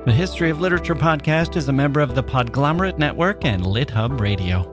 The History of Literature podcast is a member of the Podglomerate Network and LitHub Radio.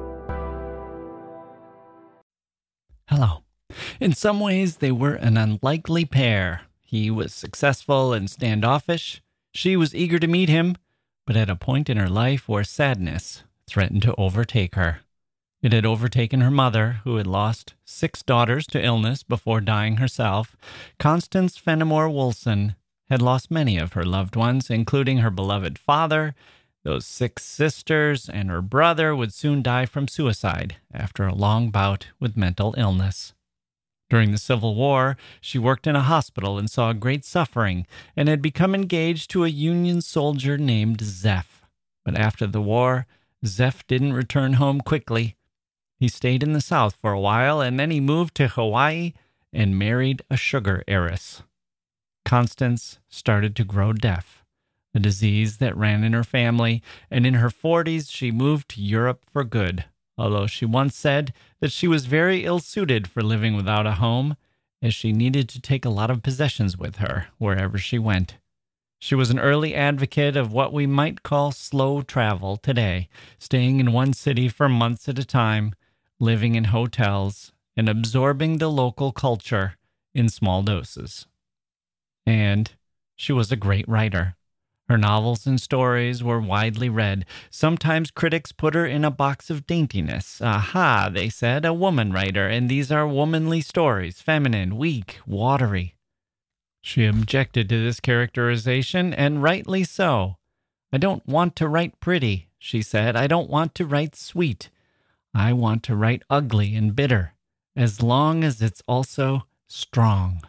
Hello. In some ways, they were an unlikely pair. He was successful and standoffish. She was eager to meet him, but at a point in her life where sadness threatened to overtake her. It had overtaken her mother, who had lost 6 daughters to illness before dying herself. Constance Fenimore Woolson had lost many of her loved ones, including her beloved father. Those 6 sisters and her brother would soon die from suicide after a long bout with mental illness. During the Civil War, she worked in a hospital and saw great suffering and had become engaged to a Union soldier named Zeph. But after the war, Zeph didn't return home quickly. He stayed in the South for a while, and then he moved to Hawaii and married a sugar heiress. Constance started to grow deaf, a disease that ran in her family, and in her 40s she moved to Europe for good, although she once said that she was very ill-suited for living without a home, as she needed to take a lot of possessions with her wherever she went. She was an early advocate of what we might call slow travel today, staying in one city for months at a time, living in hotels, and absorbing the local culture in small doses. And she was a great writer. Her novels and stories were widely read. Sometimes critics put her in a box of daintiness. Aha, they said, a woman writer, and these are womanly stories, feminine, weak, watery. She objected to this characterization, and rightly so. I don't want to write pretty, she said. I don't want to write sweet. I want to write ugly and bitter, as long as it's also strong.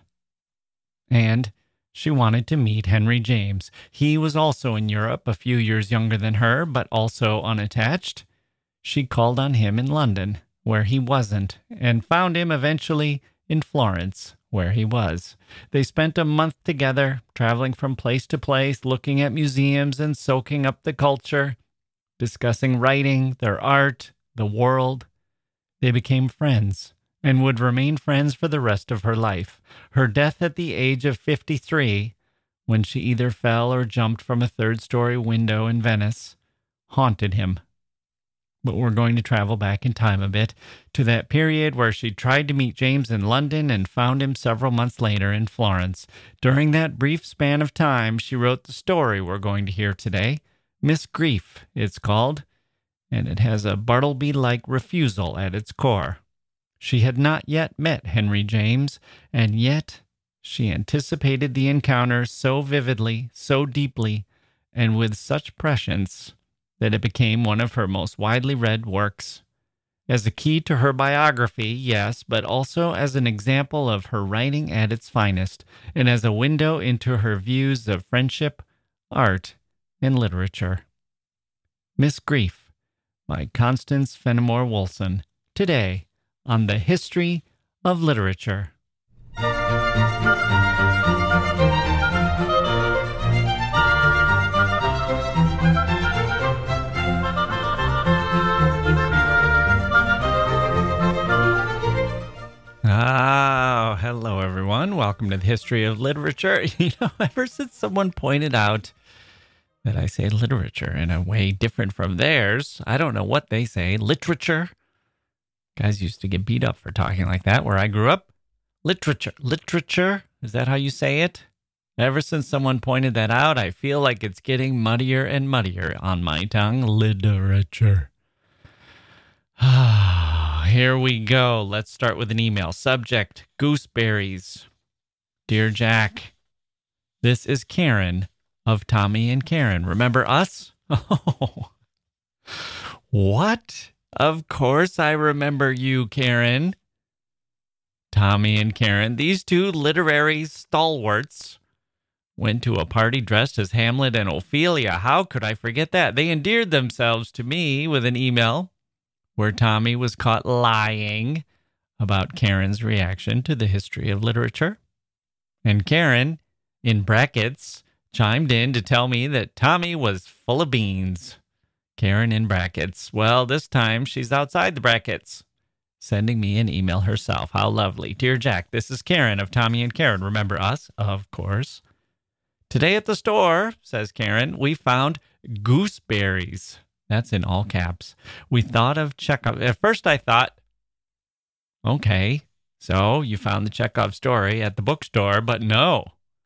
And she wanted to meet Henry James. He was also in Europe, a few years younger than her, but also unattached. She called on him in London, where he wasn't, and found him eventually in Florence, where he was. They spent a month together, traveling from place to place, looking at museums and soaking up the culture, discussing writing, their art, the world. They became friends and would remain friends for the rest of her life. Her death at the age of 53, when she either fell or jumped from a 3rd-story window in Venice, haunted him. But we're going to travel back in time a bit to that period where she tried to meet James in London and found him several months later in Florence. During that brief span of time, she wrote the story we're going to hear today. Miss Grief, it's called, and it has a Bartleby-like refusal at its core. She had not yet met Henry James, and yet she anticipated the encounter so vividly, so deeply, and with such prescience that it became one of her most widely read works. As a key to her biography, yes, but also as an example of her writing at its finest, and as a window into her views of friendship, art, and literature. Miss Grief by Constance Fenimore Woolson, today on the History of Literature. Oh, hello everyone. Welcome to the History of Literature. Ever since someone pointed out that I say literature in a way different from theirs, I don't know what they say. Literature? Guys used to get beat up for talking like that where I grew up. Literature? Is that how you say it? Ever since someone pointed that out, I feel like it's getting muddier and muddier on my tongue. Literature. Here we go. Let's start with an email. Subject, gooseberries. Dear Jack, this is Karen of Tommy and Karen. Remember us? Oh, what? Of course I remember you, Karen. Tommy and Karen, these two literary stalwarts, went to a party dressed as Hamlet and Ophelia. How could I forget that? They endeared themselves to me with an email where Tommy was caught lying about Karen's reaction to the history of literature. And Karen, in brackets, chimed in to tell me that Tommy was full of beans. Karen in brackets. Well, this time she's outside the brackets, sending me an email herself. How lovely. Dear Jack, this is Karen of Tommy and Karen. Remember us? Of course. Today at the store, says Karen, we found gooseberries. That's in all caps. We thought of Chekhov. At first I thought, okay, so you found the Chekhov story at the bookstore, but no.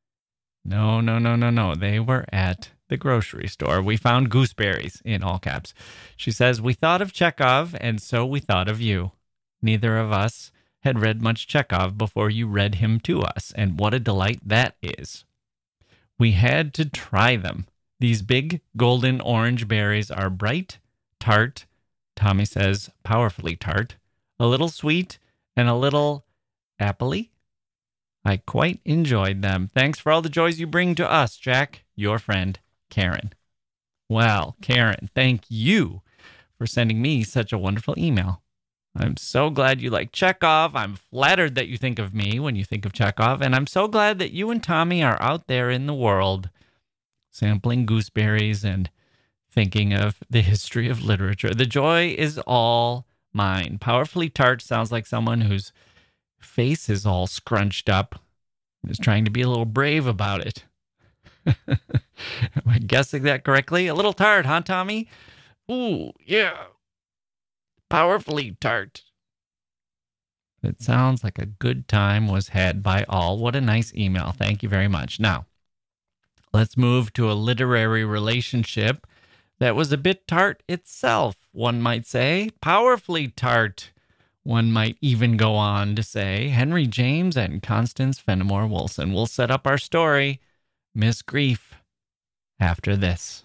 No. They were at the grocery store. We found gooseberries in all caps. She says, we thought of Chekhov, and so we thought of you. Neither of us had read much Chekhov before you read him to us, and what a delight that is. We had to try them. These big golden orange berries are bright, tart, Tommy says powerfully tart, a little sweet, and a little appley. I quite enjoyed them. Thanks for all the joys you bring to us, Jack. Your friend, Karen. Well, Karen, thank you for sending me such a wonderful email. I'm so glad you like Chekhov. I'm flattered that you think of me when you think of Chekhov, and I'm so glad that you and Tommy are out there in the world sampling gooseberries and thinking of the history of literature. The joy is all mine. Powerfully tart sounds like someone whose face is all scrunched up and is trying to be a little brave about it. Am I guessing that correctly? A little tart, huh, Tommy? Ooh, yeah. Powerfully tart. It sounds like a good time was had by all. What a nice email. Thank you very much. Now, let's move to a literary relationship that was a bit tart itself, one might say. Powerfully tart, one might even go on to say. Henry James and Constance Fenimore Wilson will set up our story, Miss Grief, after this.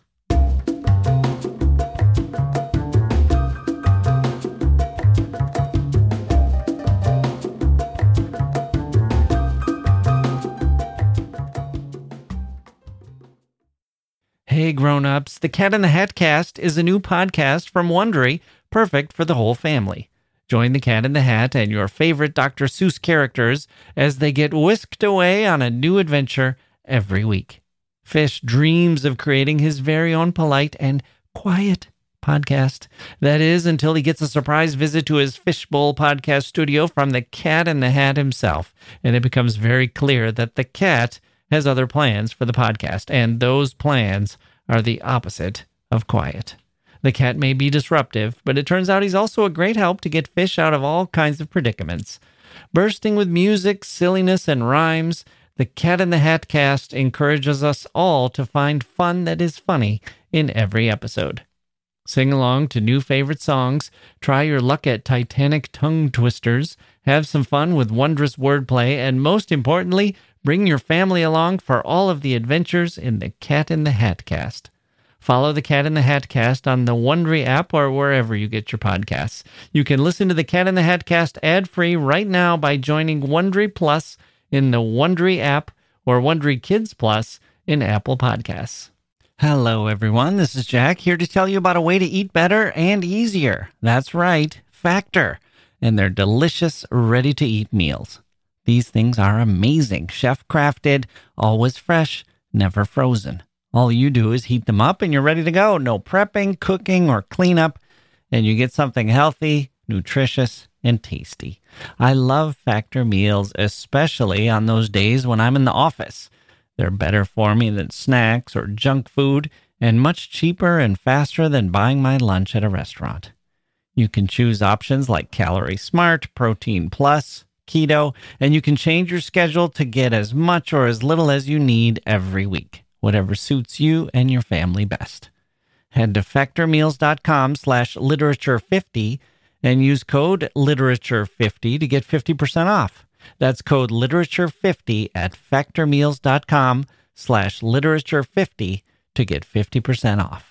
Hey grown-ups, the Cat in the Hat Cast is a new podcast from Wondery, perfect for the whole family. Join the Cat in the Hat and your favorite Dr. Seuss characters as they get whisked away on a new adventure every week. Fish dreams of creating his very own polite and quiet podcast. That is, until he gets a surprise visit to his Fishbowl podcast studio from the Cat in the Hat himself, and it becomes very clear that the cat has other plans for the podcast, and those plans are the opposite of quiet. The cat may be disruptive, but it turns out he's also a great help to get Fish out of all kinds of predicaments. Bursting with music, silliness, and rhymes, the Cat in the Hat Cast encourages us all to find fun that is funny in every episode. Sing along to new favorite songs, try your luck at Titanic tongue twisters, have some fun with wondrous wordplay, and most importantly, bring your family along for all of the adventures in the Cat in the Hat Cast. Follow the Cat in the Hat Cast on the Wondery app or wherever you get your podcasts. You can listen to the Cat in the Hat Cast ad-free right now by joining Wondery Plus in the Wondery app or Wondery Kids Plus in Apple Podcasts. Hello, everyone. This is Jack here to tell you about a way to eat better and easier. That's right, Factor, and their delicious, ready-to-eat meals. These things are amazing, chef-crafted, always fresh, never frozen. All you do is heat them up and you're ready to go. No prepping, cooking, or cleanup, and you get something healthy, nutritious, and tasty. I love Factor meals, especially on those days when I'm in the office. They're better for me than snacks or junk food, and much cheaper and faster than buying my lunch at a restaurant. You can choose options like Calorie Smart, Protein Plus, Keto, and you can change your schedule to get as much or as little as you need every week, whatever suits you and your family best. Head to factormeals.com/literature50 and use code literature50 to get 50% off. That's code literature50 at factormeals.com/literature50 to get 50% off.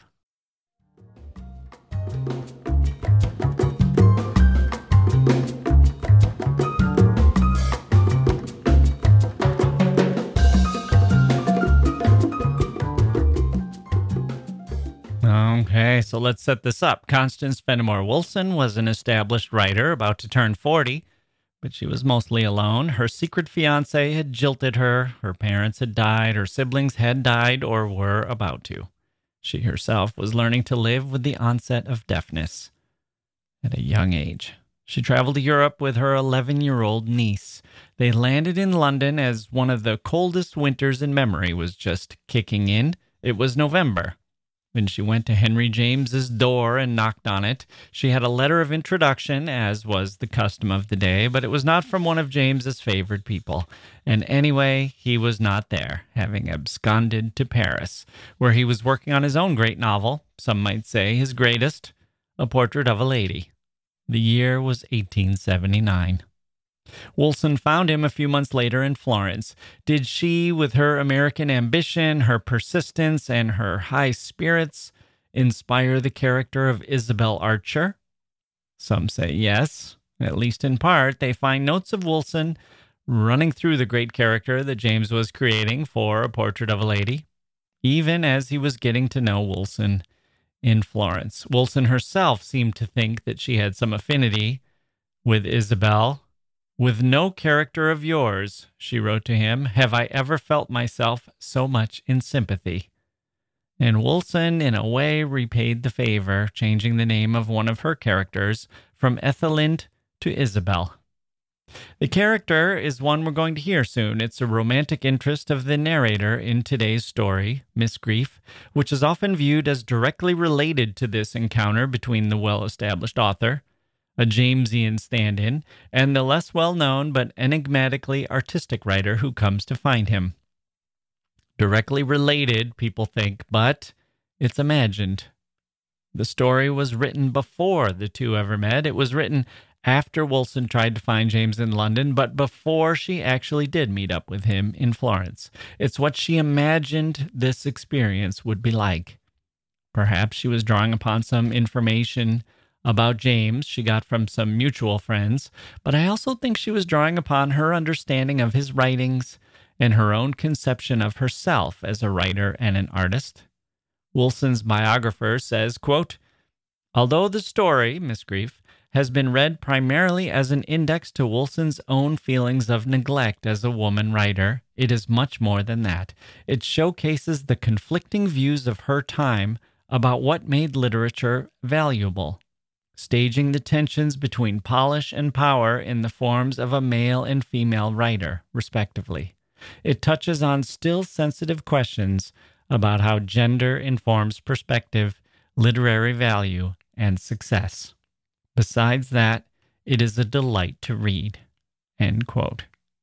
Okay, so let's set this up. Constance Fenimore Wilson was an established writer about to turn 40, but she was mostly alone. Her secret fiancé had jilted her. Her parents had died. Her siblings had died or were about to. She herself was learning to live with the onset of deafness at a young age. She traveled to Europe with her 11-year-old niece. They landed in London as one of the coldest winters in memory was just kicking in. It was November. When she went to Henry James's door and knocked on it, she had a letter of introduction, as was the custom of the day, but it was not from one of James's favored people. And anyway, he was not there, having absconded to Paris, where he was working on his own great novel, some might say his greatest, A Portrait of a Lady. The year was 1879. Woolson found him a few months later in Florence. Did she, with her American ambition, her persistence, and her high spirits, inspire the character of Isabel Archer? Some say yes. At least in part, they find notes of Woolson running through the great character that James was creating for A Portrait of a Lady, even as he was getting to know Woolson in Florence. Woolson herself seemed to think that she had some affinity with Isabel. "With no character of yours," she wrote to him, "have I ever felt myself so much in sympathy." And Woolson, in a way, repaid the favor, changing the name of one of her characters from Ethelind to Isabel. The character is one we're going to hear soon. It's a romantic interest of the narrator in today's story, Miss Greif, which is often viewed as directly related to this encounter between the well-established author, a Jamesian stand-in, and the less well-known but enigmatically artistic writer who comes to find him. Directly related, people think, but it's imagined. The story was written before the two ever met. It was written after Woolson tried to find James in London, but before she actually did meet up with him in Florence. It's what she imagined this experience would be like. Perhaps she was drawing upon some information about James she got from some mutual friends, but I also think she was drawing upon her understanding of his writings and her own conception of herself as a writer and an artist. Woolson's biographer says, quote, "Although the story, Miss Greif, has been read primarily as an index to Woolson's own feelings of neglect as a woman writer, it is much more than that. It showcases the conflicting views of her time about what made literature valuable, staging the tensions between polish and power in the forms of a male and female writer, respectively. It touches on still sensitive questions about how gender informs perspective, literary value, and success. Besides that, it is a delight to read." End quote.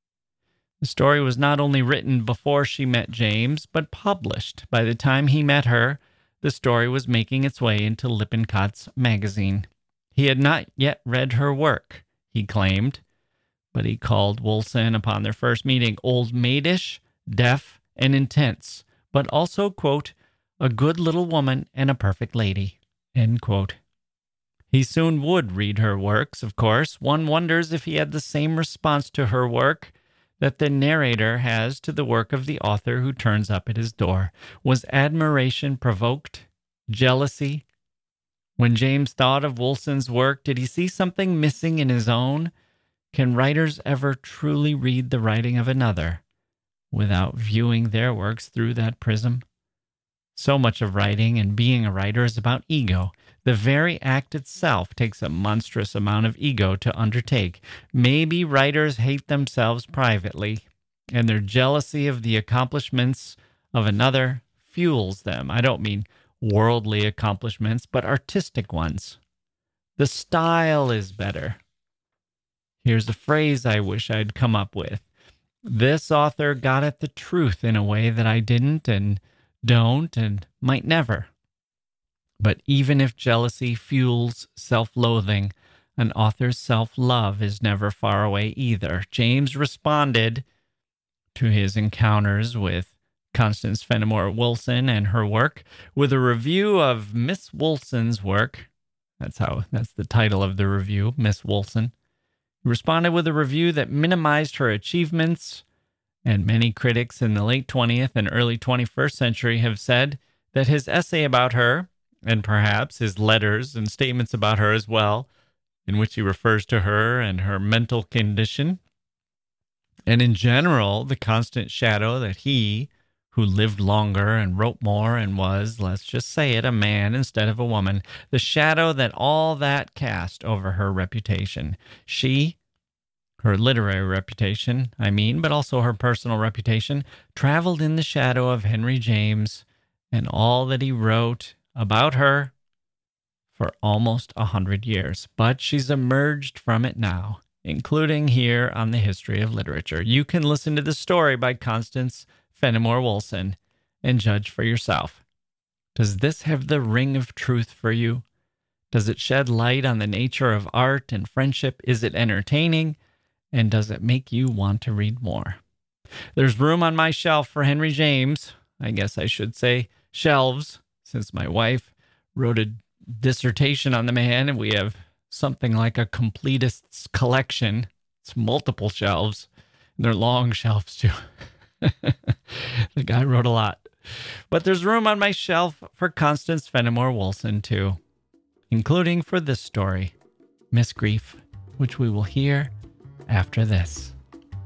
The story was not only written before she met James, but published. By the time he met her, the story was making its way into Lippincott's magazine. He had not yet read her work, he claimed, but he called Woolson upon their first meeting old maidish, deaf, and intense, but also, quote, "a good little woman and a perfect lady," end quote. He soon would read her works, of course. One wonders if he had the same response to her work that the narrator has to the work of the author who turns up at his door. Was admiration provoked? Jealousy? When James thought of Woolson's work, did he see something missing in his own? Can writers ever truly read the writing of another without viewing their works through that prism? So much of writing and being a writer is about ego. The very act itself takes a monstrous amount of ego to undertake. Maybe writers hate themselves privately, and their jealousy of the accomplishments of another fuels them. I don't mean worldly accomplishments, but artistic ones. The style is better. Here's a phrase I wish I'd come up with. This author got at the truth in a way that I didn't and don't and might never. But even if jealousy fuels self-loathing, an author's self-love is never far away either. James responded to his encounters with Constance Fenimore Woolson and her work with a review of Miss Woolson's work. That's the title of the review, Miss Woolson. He responded with a review that minimized her achievements, and many critics in the late 20th and early 21st century have said that his essay about her, and perhaps his letters and statements about her as well, in which he refers to her and her mental condition, and in general, the constant shadow that he, who lived longer and wrote more and was, let's just say it, a man instead of a woman, the shadow that all that cast over her reputation. Her literary reputation, but also her personal reputation, traveled in the shadow of Henry James and all that he wrote about her for almost 100 years. But she's emerged from it now, including here on the History of Literature. You can listen to the story by Constance Fenimore Wilson and judge for yourself. Does this have the ring of truth for you? Does it shed light on the nature of art and friendship? Is it entertaining? And does it make you want to read more? There's room on my shelf for Henry James. I guess I should say shelves, since my wife wrote a dissertation on the man, and we have something like a completist's collection. It's multiple shelves, and they're long shelves too. The guy wrote a lot. But there's room on my shelf for Constance Fenimore Wilson too, including for this story, Miss Grief, which we will hear after this.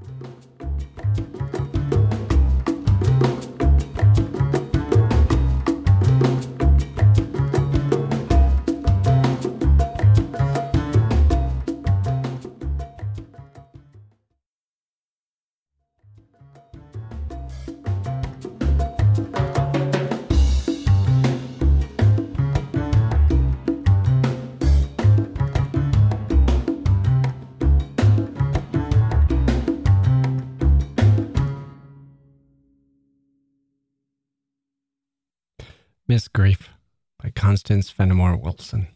Miss Grief by Constance Fenimore Wilson.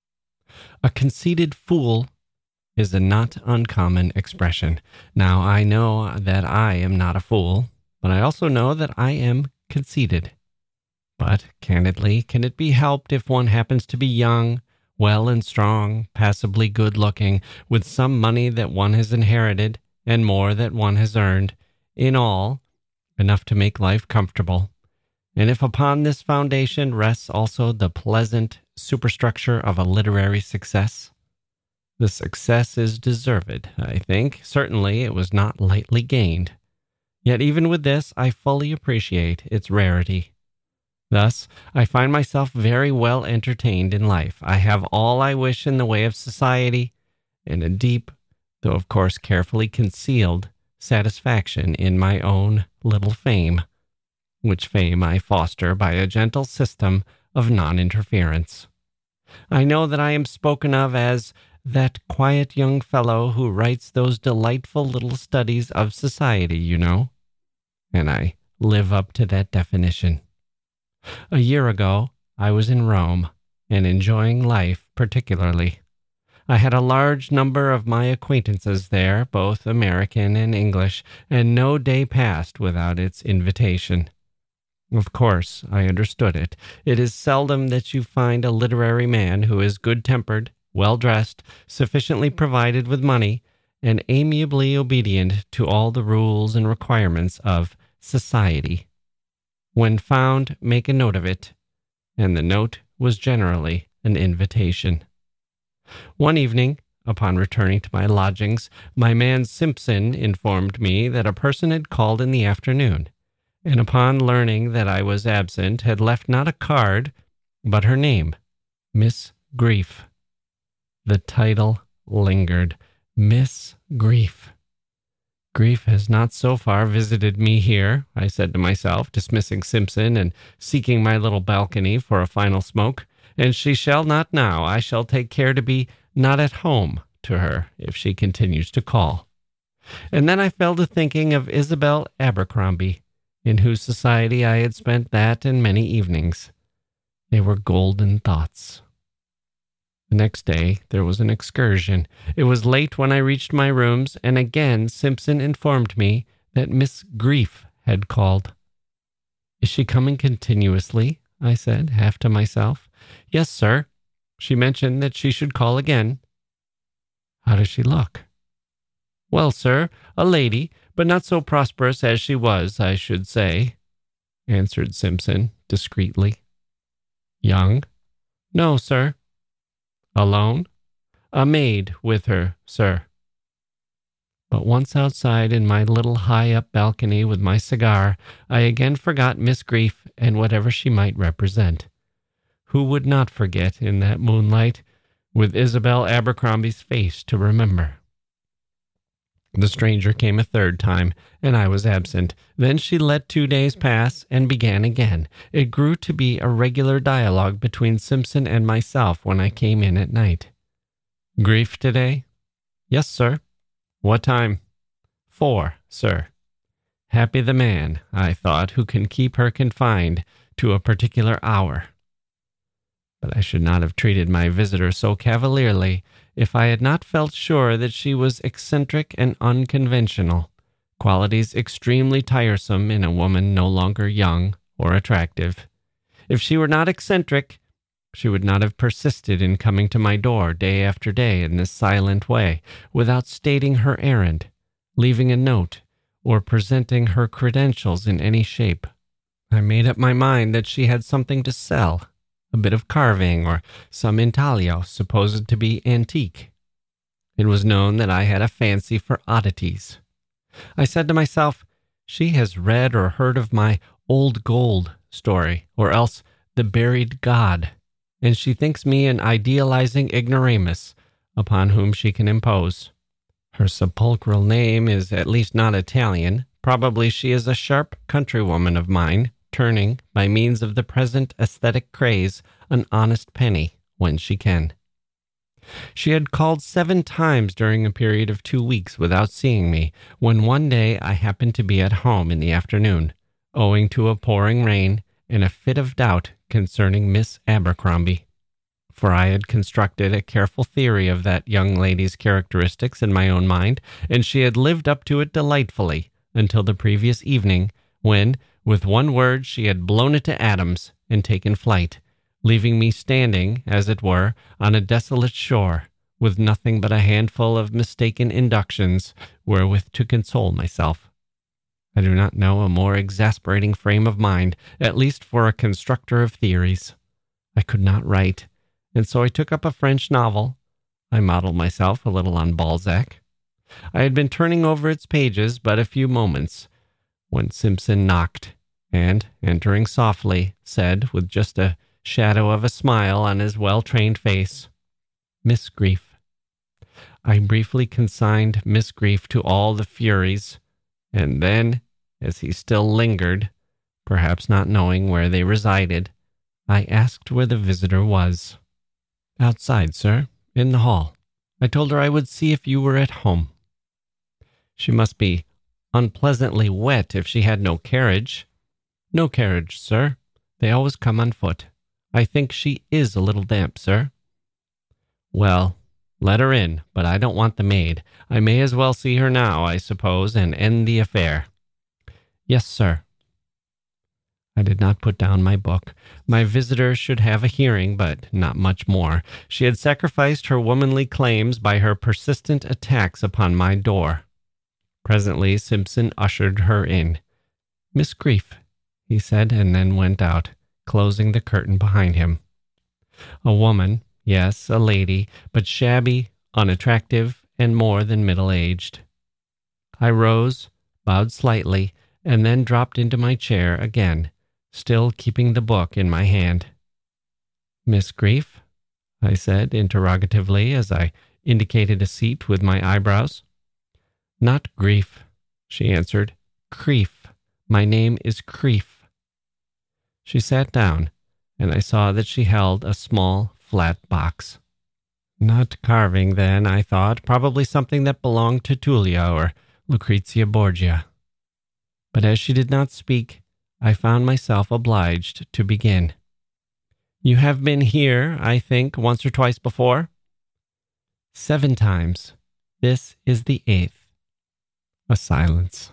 A conceited fool is a not uncommon expression. Now, I know that I am not a fool, but I also know that I am conceited. But, candidly, can it be helped if one happens to be young, well and strong, passably good-looking, with some money that one has inherited, and more that one has earned, in all, enough to make life comfortable? And if upon this foundation rests also the pleasant superstructure of a literary success, the success is deserved, I think. Certainly it was not lightly gained. Yet even with this, I fully appreciate its rarity. Thus, I find myself very well entertained in life. I have all I wish in the way of society, and a deep, though of course carefully concealed, satisfaction in my own little fame, which fame I foster by a gentle system of non-interference. I know that I am spoken of as that quiet young fellow who writes those delightful little studies of society, you know, and I live up to that definition. A year ago, I was in Rome, and enjoying life particularly. I had a large number of my acquaintances there, both American and English, and no day passed without its invitation. Of course, I understood it. It is seldom that you find a literary man who is good-tempered, well-dressed, sufficiently provided with money, and amiably obedient to all the rules and requirements of society. When found, make a note of it, and the note was generally an invitation. One evening, upon returning to my lodgings, my man Simpson informed me that a person had called in the afternoon, and upon learning that I was absent, had left not a card, but her name, Miss Grief. The title lingered. Miss Grief. Grief has not so far visited me here, I said to myself, dismissing Simpson and seeking my little balcony for a final smoke, and she shall not now. I shall take care to be not at home to her if she continues to call. And then I fell to thinking of Isabel Abercrombie, in whose society I had spent that and many evenings. They were golden thoughts. The next day there was an excursion. It was late when I reached my rooms, and again Simpson informed me that Miss Grief had called. "Is she coming continuously?" I said, half to myself. "Yes, sir. She mentioned that she should call again." "How does she look?" "Well, sir, a lady, but not so prosperous as she was, I should say," answered Simpson discreetly. "Young?" "No, sir." "Alone?" "A maid with her, sir." But once outside in my little high-up balcony with my cigar, I again forgot Miss Grief and whatever she might represent. Who would not forget in that moonlight, with Isabel Abercrombie's face to remember? The stranger came a third time, and I was absent. Then she let 2 days pass and began again. It grew to be a regular dialogue between Simpson and myself when I came in at night. "Grief today?" "Yes, sir." "What time?" "4, sir." Happy the man, I thought, who can keep her confined to a particular hour. But I should not have treated my visitor so cavalierly if I had not felt sure that she was eccentric and unconventional, qualities extremely tiresome in a woman no longer young or attractive. If she were not eccentric, she would not have persisted in coming to my door day after day in this silent way, without stating her errand, leaving a note, or presenting her credentials in any shape. I made up my mind that she had something to sell, a bit of carving or some intaglio supposed to be antique. It was known that I had a fancy for oddities. I said to myself, she has read or heard of my old gold story, or else the buried god, and she thinks me an idealizing ignoramus upon whom she can impose. Her sepulchral name is at least not Italian. Probably she is a sharp countrywoman of mine, turning, by means of the present aesthetic craze, an honest penny when she can. She had called 7 times during a period of 2 weeks without seeing me, when one day I happened to be at home in the afternoon, owing to a pouring rain and a fit of doubt concerning Miss Abercrombie. For I had constructed a careful theory of that young lady's characteristics in my own mind, and she had lived up to it delightfully until the previous evening, when, with one word, she had blown it to atoms and taken flight, leaving me standing, as it were, on a desolate shore, with nothing but a handful of mistaken inductions wherewith to console myself. I do not know a more exasperating frame of mind, at least for a constructor of theories. I could not write, and so I took up a French novel. I modeled myself a little on Balzac. I had been turning over its pages but a few moments, when Simpson knocked, and, entering softly, said, with just a shadow of a smile on his well-trained face, "Miss Grief." I briefly consigned Miss Grief to all the furies, and then, as he still lingered, perhaps not knowing where they resided, I asked where the visitor was. "Outside, sir, in the hall. I told her I would see if you were at home." "She must be unpleasantly wet if she had no carriage." "No carriage, sir. They always come on foot. I think she is a little damp, sir." "Well, let her in, but I don't want the maid. I may as well see her now, I suppose, and end the affair." "Yes, sir." I did not put down my book. My visitor should have a hearing, but not much more. She had sacrificed her womanly claims by her persistent attacks upon my door. Presently Simpson ushered her in. "Miss Grief," he said, and then went out, closing the curtain behind him. A woman, yes, a lady, but shabby, unattractive, and more than middle-aged. I rose, bowed slightly, and then dropped into my chair again, still keeping the book in my hand. "Miss Grief?" I said interrogatively as I indicated a seat with my eyebrows. "Not Grief," she answered. "Crief. My name is Crief." She sat down, and I saw that she held a small, flat box. Not carving, then, I thought, probably something that belonged to Tullia or Lucrezia Borgia. But as she did not speak, I found myself obliged to begin. "You have been here, I think, once or twice before?" 7 times. This is the 8th. A silence.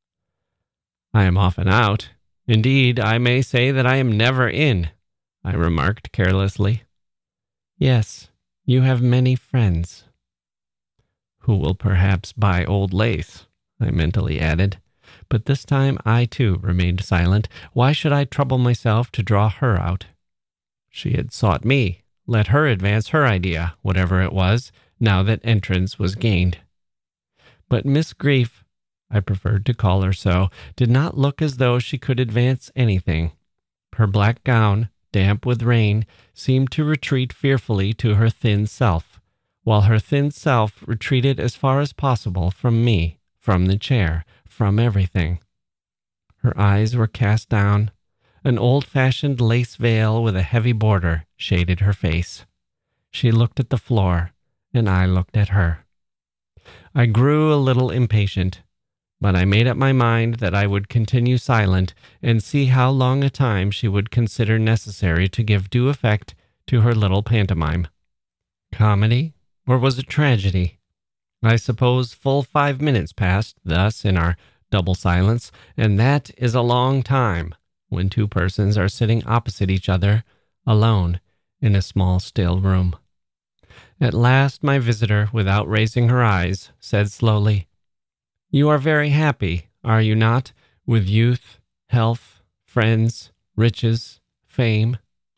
"I am often out. Indeed, I may say that I am never in," I remarked carelessly. "Yes, you have many friends." "Who will perhaps buy old lace," I mentally added. But this time I, too, remained silent. Why should I trouble myself to draw her out? She had sought me. Let her advance her idea, whatever it was, now that entrance was gained. But Miss Grief, I preferred to call her so, did not look as though she could advance anything. Her black gown, damp with rain, seemed to retreat fearfully to her thin self, while her thin self retreated as far as possible from me, from the chair, from everything. Her eyes were cast down. An old-fashioned lace veil with a heavy border shaded her face. She looked at the floor, and I looked at her. I grew a little impatient, but I made up my mind that I would continue silent and see how long a time she would consider necessary to give due effect to her little pantomime. Comedy, or was it tragedy? I suppose full 5 minutes passed thus in our double silence, and that is a long time when two persons are sitting opposite each other, alone, in a small still room. At last my visitor, without raising her eyes, said slowly, "You are very happy, are you not, with youth, health, friends, riches, fame?"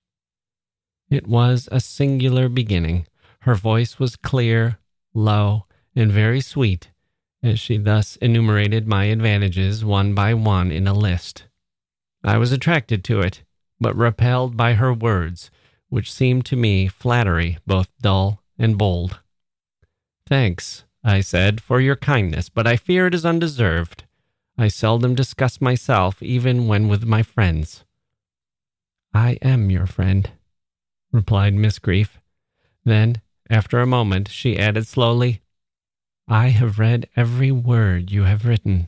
It was a singular beginning. Her voice was clear, low, and very sweet, as she thus enumerated my advantages one by one in a list. I was attracted to it, but repelled by her words, which seemed to me flattery, both dull and bold. "Thanks," I said, "for your kindness, but I fear it is undeserved. I seldom discuss myself, even when with my friends." "I am your friend," replied Miss Grief. Then, after a moment, she added slowly, "I have read every word you have written."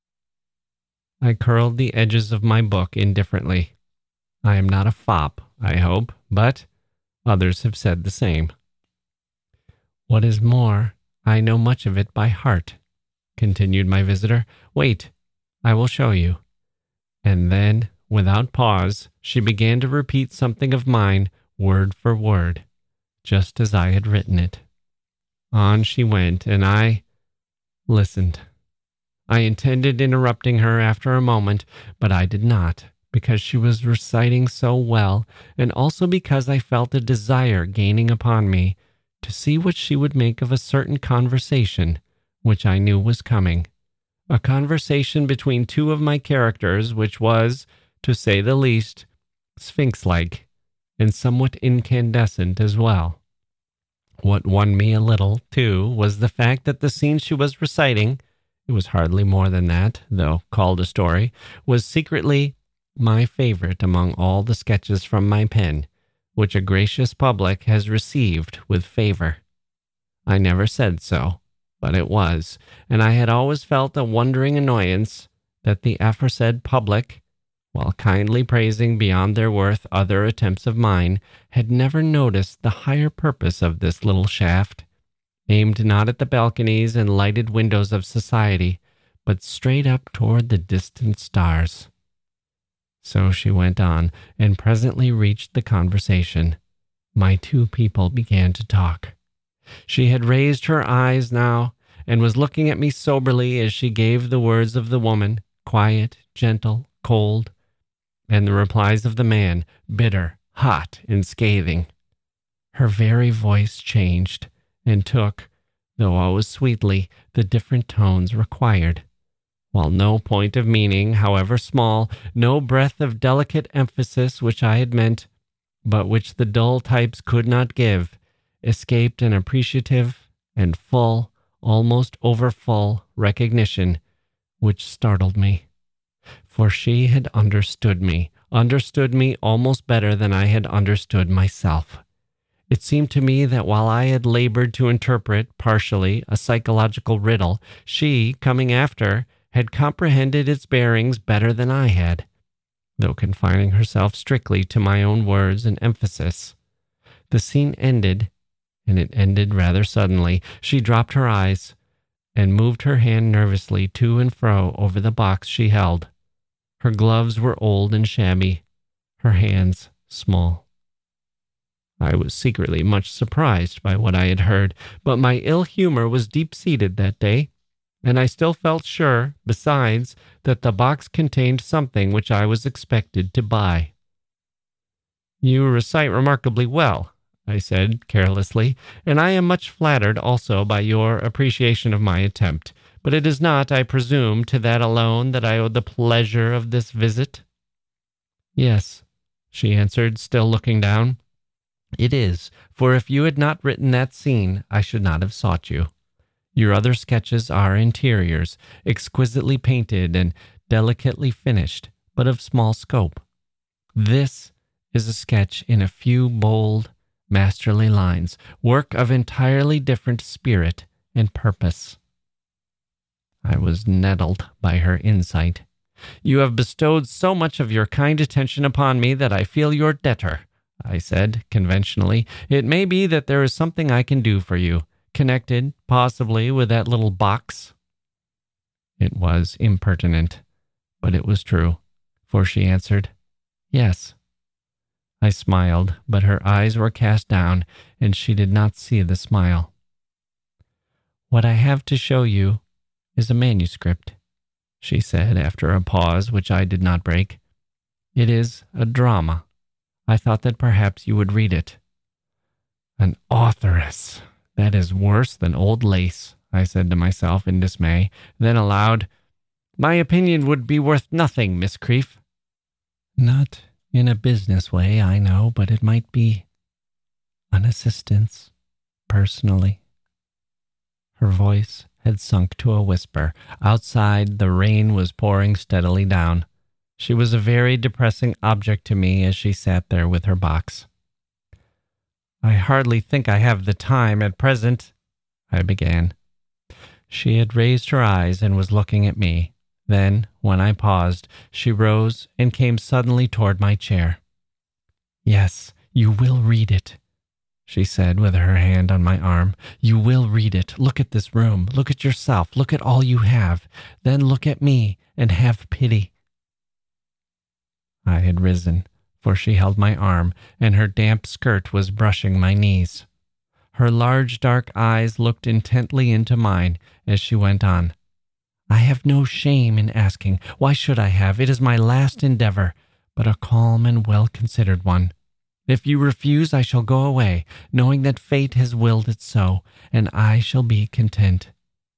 I curled the edges of my book indifferently. I am not a fop, I hope, but others have said the same. "What is more, I know much of it by heart," continued my visitor. "Wait, I will show you." And then, without pause, she began to repeat something of mine, word for word, just as I had written it. On she went, and I listened. I intended interrupting her after a moment, but I did not, because she was reciting so well, and also because I felt a desire gaining upon me to see what she would make of a certain conversation, which I knew was coming. A conversation between two of my characters, which was, to say the least, sphinx-like, and somewhat incandescent as well. What won me a little, too, was the fact that the scene she was reciting, it was hardly more than that, though called a story, was secretly my favorite among all the sketches from my pen, which a gracious public has received with favor. I never said so, but it was, and I had always felt a wondering annoyance that the aforesaid public, while kindly praising beyond their worth other attempts of mine, had never noticed the higher purpose of this little shaft, aimed not at the balconies and lighted windows of society, but straight up toward the distant stars. So she went on, and presently reached the conversation. My two people began to talk. She had raised her eyes now, and was looking at me soberly as she gave the words of the woman, quiet, gentle, cold, and the replies of the man, bitter, hot, and scathing. Her very voice changed, and took, though always sweetly, the different tones required, while no point of meaning, however small, no breath of delicate emphasis which I had meant, but which the dull types could not give, escaped an appreciative and full, almost overfull recognition, which startled me. For she had understood me almost better than I had understood myself. It seemed to me that while I had labored to interpret, partially, a psychological riddle, she, coming after, had comprehended its bearings better than I had, though confining herself strictly to my own words and emphasis. The scene ended, and it ended rather suddenly. She dropped her eyes, and moved her hand nervously to and fro over the box she held. Her gloves were old and shabby, her hands small. I was secretly much surprised by what I had heard, but my ill humor was deep-seated that day, and I still felt sure, besides, that the box contained something which I was expected to buy. "You recite remarkably well," I said carelessly, "and I am much flattered also by your appreciation of my attempt. But it is not, I presume, to that alone that I owe the pleasure of this visit." "Yes," she answered, still looking down. "It is, for if you had not written that scene, I should not have sought you. Your other sketches are interiors, exquisitely painted and delicately finished, but of small scope. This is a sketch in a few bold, masterly lines, work of entirely different spirit and purpose." I was nettled by her insight. "You have bestowed so much of your kind attention upon me that I feel your debtor," I said conventionally. "It may be that there is something I can do for you, connected possibly with that little box." It was impertinent, but it was true, for she answered, "Yes." I smiled, but her eyes were cast down, and she did not see the smile. "What I have to show you is a manuscript," she said after a pause which I did not break. "It is a drama. I thought that perhaps you would read it." "An authoress! That is worse than old lace," I said to myself in dismay. Then aloud, "My opinion would be worth nothing, Miss Creef." "Not in a business way, I know, but it might be an assistance, personally." Her voice had sunk to a whisper. Outside, the rain was pouring steadily down. She was a very depressing object to me as she sat there with her box. "I hardly think I have the time at present," I began. She had raised her eyes and was looking at me. Then, when I paused, she rose and came suddenly toward my chair. "Yes, you will read it," she said with her hand on my arm. "You will read it. Look at this room. Look at yourself. Look at all you have. Then look at me and have pity." I had risen, for she held my arm, and her damp skirt was brushing my knees. Her large dark eyes looked intently into mine as she went on. "I have no shame in asking. Why should I have? It is my last endeavor, but a calm and well-considered one. If you refuse, I shall go away, knowing that fate has willed it so, and I shall be content."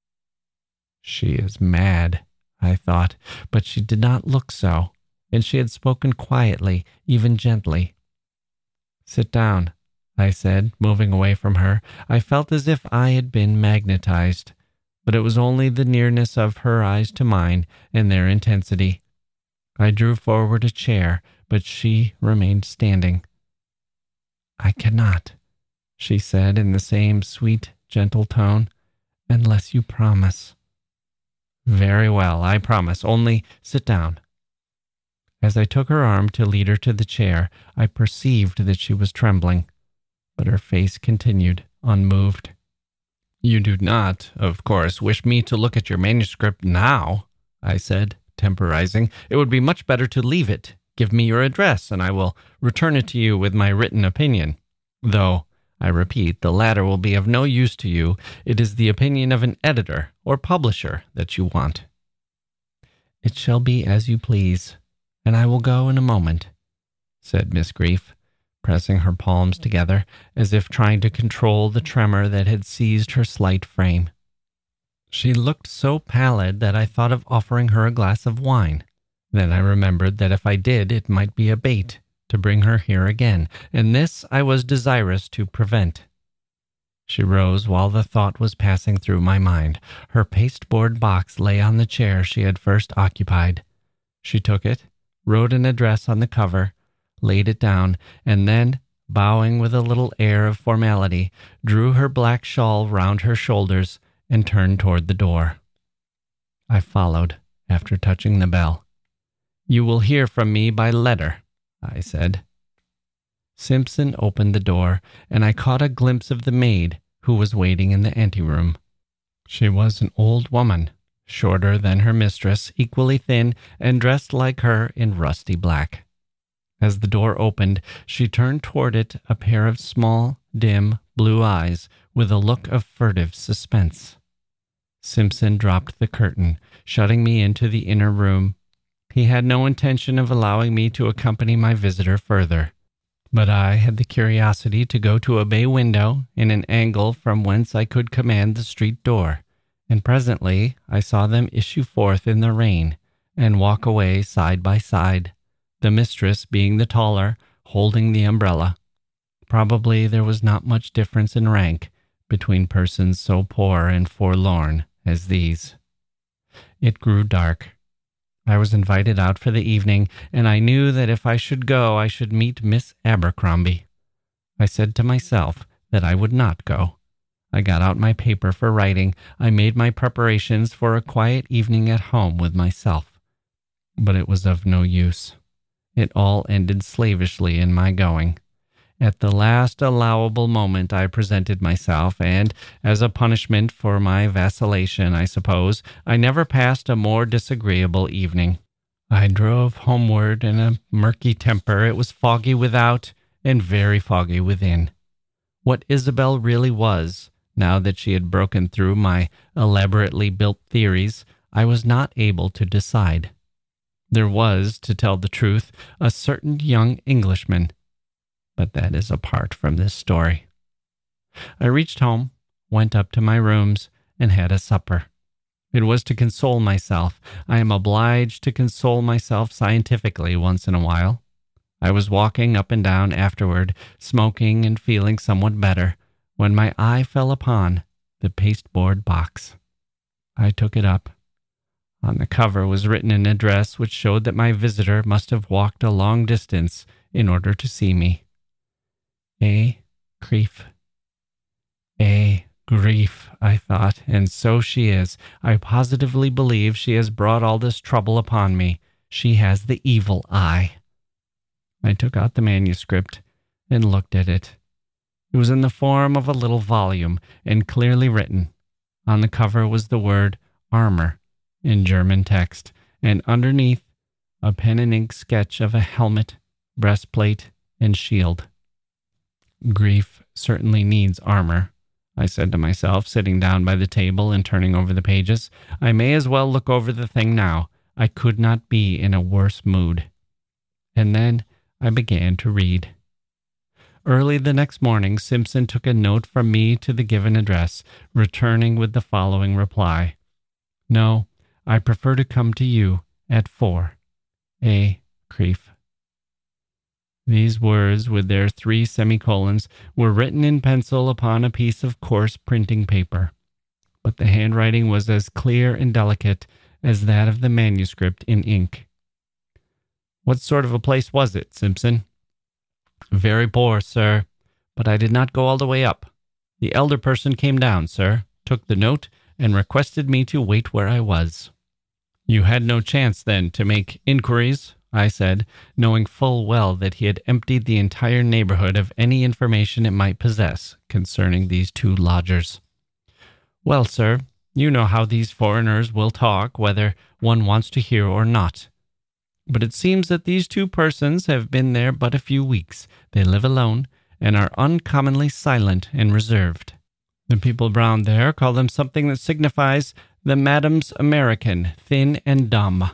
She is mad, I thought, but she did not look so, and she had spoken quietly, even gently. "Sit down," I said, moving away from her. I felt as if I had been magnetized, but it was only the nearness of her eyes to mine and their intensity. I drew forward a chair, but she remained standing. "I cannot," she said in the same sweet, gentle tone, "unless you promise." "Very well, I promise. Only sit down." As I took her arm to lead her to the chair, I perceived that she was trembling, but her face continued unmoved. "You do not, of course, wish me to look at your manuscript now," I said, temporizing. "It would be much better to leave it. Give me your address, and I will return it to you with my written opinion. Though, I repeat, the latter will be of no use to you. It is the opinion of an editor or publisher that you want." "It shall be as you please, and I will go in a moment," said Miss Greef, pressing her palms together as if trying to control the tremor that had seized her slight frame. She looked so pallid that I thought of offering her a glass of wine. Then I remembered that if I did, it might be a bait to bring her here again, and this I was desirous to prevent. She rose while the thought was passing through my mind. Her pasteboard box lay on the chair she had first occupied. She took it, wrote an address on the cover, laid it down, and then, bowing with a little air of formality, drew her black shawl round her shoulders and turned toward the door. I followed, after touching the bell. "You will hear from me by letter," I said. Simpson opened the door, and I caught a glimpse of the maid who was waiting in the anteroom. She was an old woman, shorter than her mistress, equally thin, and dressed like her in rusty black. As the door opened, she turned toward it a pair of small, dim, blue eyes with a look of furtive suspense. Simpson dropped the curtain, shutting me into the inner room. He had no intention of allowing me to accompany my visitor further, but I had the curiosity to go to a bay window in an angle from whence I could command the street door, and presently I saw them issue forth in the rain and walk away side by side, the mistress being the taller, holding the umbrella. Probably there was not much difference in rank between persons so poor and forlorn as these. It grew dark. I was invited out for the evening, and I knew that if I should go, I should meet Miss Abercrombie. I said to myself that I would not go. I got out my paper for writing. I made my preparations for a quiet evening at home with myself. But it was of no use. It all ended slavishly in my going. At the last allowable moment I presented myself, and, as a punishment for my vacillation, I suppose, I never passed a more disagreeable evening. I drove homeward in a murky temper. It was foggy without and very foggy within. What Isabel really was, now that she had broken through my elaborately built theories, I was not able to decide. There was, to tell the truth, a certain young Englishman, but that is apart from this story. I reached home, went up to my rooms, and had a supper. It was to console myself. I am obliged to console myself scientifically once in a while. I was walking up and down afterward, smoking and feeling somewhat better, when my eye fell upon the pasteboard box. I took it up. On the cover was written an address which showed that my visitor must have walked a long distance in order to see me. A. Grief. A. Grief, I thought, and so she is. I positively believe she has brought all this trouble upon me. She has the evil eye. I took out the manuscript and looked at it. It was in the form of a little volume and clearly written. On the cover was the word armor in German text, and underneath a pen and ink sketch of a helmet, breastplate, and shield. Grief certainly needs armor, I said to myself, sitting down by the table and turning over the pages. I may as well look over the thing now. I could not be in a worse mood. And then I began to read. Early the next morning, Simpson took a note from me to the given address, returning with the following reply. No, I prefer to come to you at 4. A. Grief. These words, with their 3 semicolons, were written in pencil upon a piece of coarse printing paper, but the handwriting was as clear and delicate as that of the manuscript in ink. What sort of a place was it, Simpson? Very poor, sir, but I did not go all the way up. The elder person came down, sir, took the note, and requested me to wait where I was. You had no chance, then, to make inquiries? I said, knowing full well that he had emptied the entire neighborhood of any information it might possess concerning these 2 lodgers. Well, sir, you know how these foreigners will talk, whether one wants to hear or not. But it seems that these 2 persons have been there but a few weeks. They live alone, and are uncommonly silent and reserved. The people round there call them something that signifies the Madam's American, thin and dumb.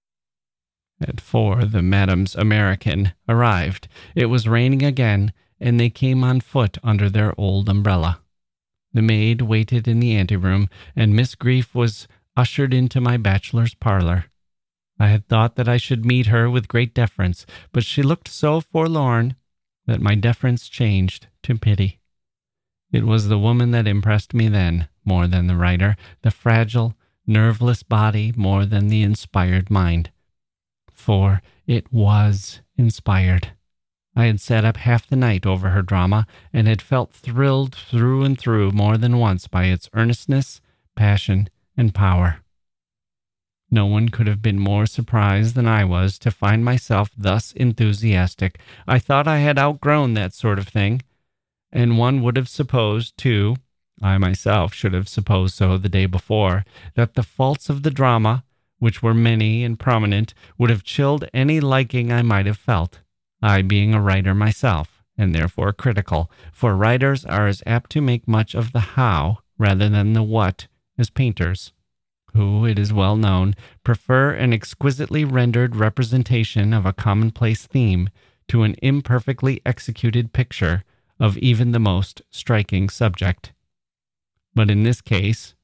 At 4, the Madam's American arrived. It was raining again, and they came on foot under their old umbrella. The maid waited in the anteroom, and Miss Grief was ushered into my bachelor's parlor. I had thought that I should meet her with great deference, but she looked so forlorn that my deference changed to pity. It was the woman that impressed me then, more than the writer, the fragile, nerveless body more than the inspired mind. For it was inspired. I had sat up half the night over her drama, and had felt thrilled through and through more than once by its earnestness, passion, and power. No one could have been more surprised than I was to find myself thus enthusiastic. I thought I had outgrown that sort of thing, and one would have supposed, too, I myself should have supposed so the day before, that the faults of the drama, which were many and prominent, would have chilled any liking I might have felt, I being a writer myself, and therefore critical, for writers are as apt to make much of the how rather than the what as painters, who, it is well known, prefer an exquisitely rendered representation of a commonplace theme to an imperfectly executed picture of even the most striking subject. But in this case,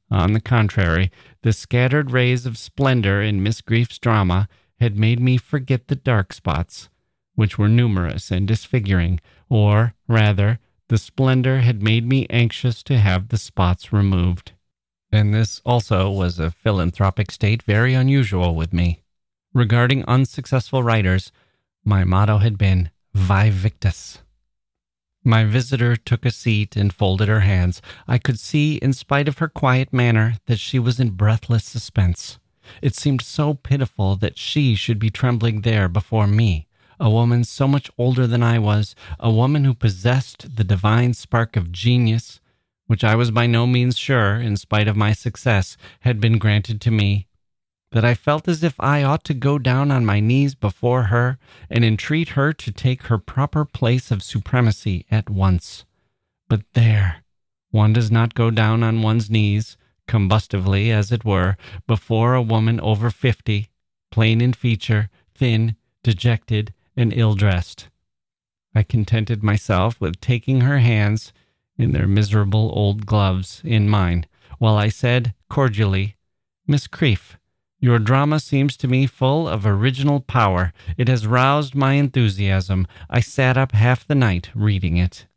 On the contrary, the scattered rays of splendor in Miss Grief's drama had made me forget the dark spots, which were numerous and disfiguring, or, rather, the splendor had made me anxious to have the spots removed. And this also was a philanthropic state very unusual with me. Regarding unsuccessful writers, my motto had been Vae Victis. My visitor took a seat and folded her hands. I could see, in spite of her quiet manner, that she was in breathless suspense. It seemed so pitiful that she should be trembling there before me, a woman so much older than I was, a woman who possessed the divine spark of genius, which I was by no means sure, in spite of my success, had been granted to me, that I felt as if I ought to go down on my knees before her and entreat her to take her proper place of supremacy at once. But there, one does not go down on one's knees, combustively as it were, before a woman over 50, plain in feature, thin, dejected, and ill-dressed. I contented myself with taking her hands, in their miserable old gloves, in mine, while I said cordially, "Miss Creef, your drama seems to me full of original power. It has roused my enthusiasm. I sat up half the night reading it."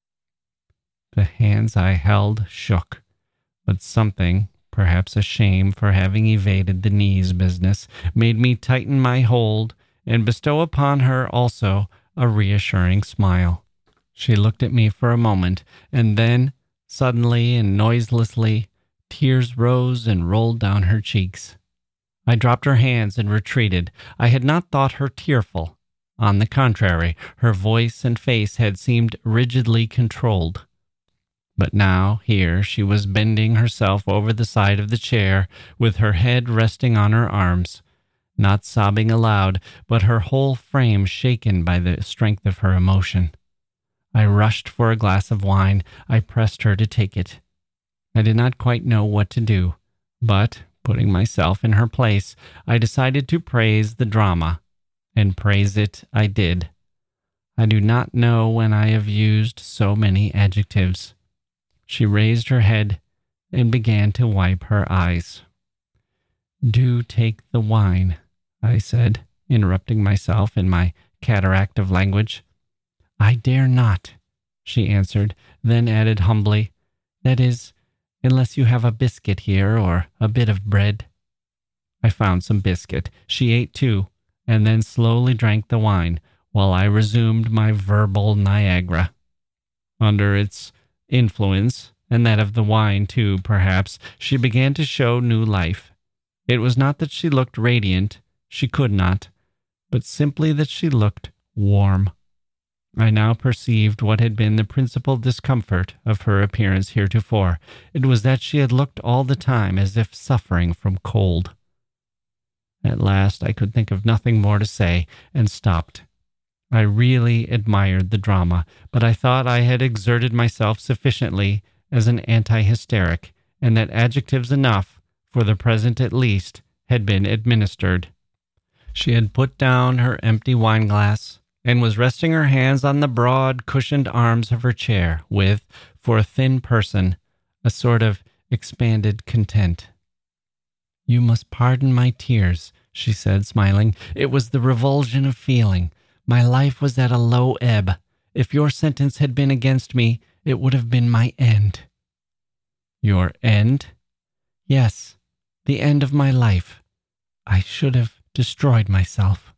The hands I held shook, but something, perhaps a shame for having evaded the knees business, made me tighten my hold and bestow upon her also a reassuring smile. She looked at me for a moment, and then, suddenly and noiselessly, tears rose and rolled down her cheeks. I dropped her hands and retreated. I had not thought her tearful. On the contrary, her voice and face had seemed rigidly controlled. But now, here, she was bending herself over the side of the chair, with her head resting on her arms, not sobbing aloud, but her whole frame shaken by the strength of her emotion. I rushed for a glass of wine. I pressed her to take it. I did not quite know what to do, but, putting myself in her place, I decided to praise the drama, and praise it I did. I do not know when I have used so many adjectives. She raised her head and began to wipe her eyes. "Do take the wine," I said, interrupting myself in my cataract of language. "I dare not," she answered, then added humbly, "that is, unless you have a biscuit here or a bit of bread." I found some biscuit. She ate too, and then slowly drank the wine, while I resumed my verbal Niagara. Under its influence, and that of the wine too, perhaps, she began to show new life. It was not that she looked radiant, she could not, but simply that she looked warm. I now perceived what had been the principal discomfort of her appearance heretofore. It was that she had looked all the time as if suffering from cold. At last I could think of nothing more to say, and stopped. I really admired the drama, but I thought I had exerted myself sufficiently as an anti-hysteric, and that adjectives enough, for the present at least, had been administered. She had put down her empty wine-glass, and was resting her hands on the broad, cushioned arms of her chair with, for a thin person, a sort of expanded content. "You must pardon my tears," she said, smiling. "It was the revulsion of feeling. My life was at a low ebb. If your sentence had been against me, it would have been my end." "Your end?" "Yes, the end of my life. I should have destroyed myself."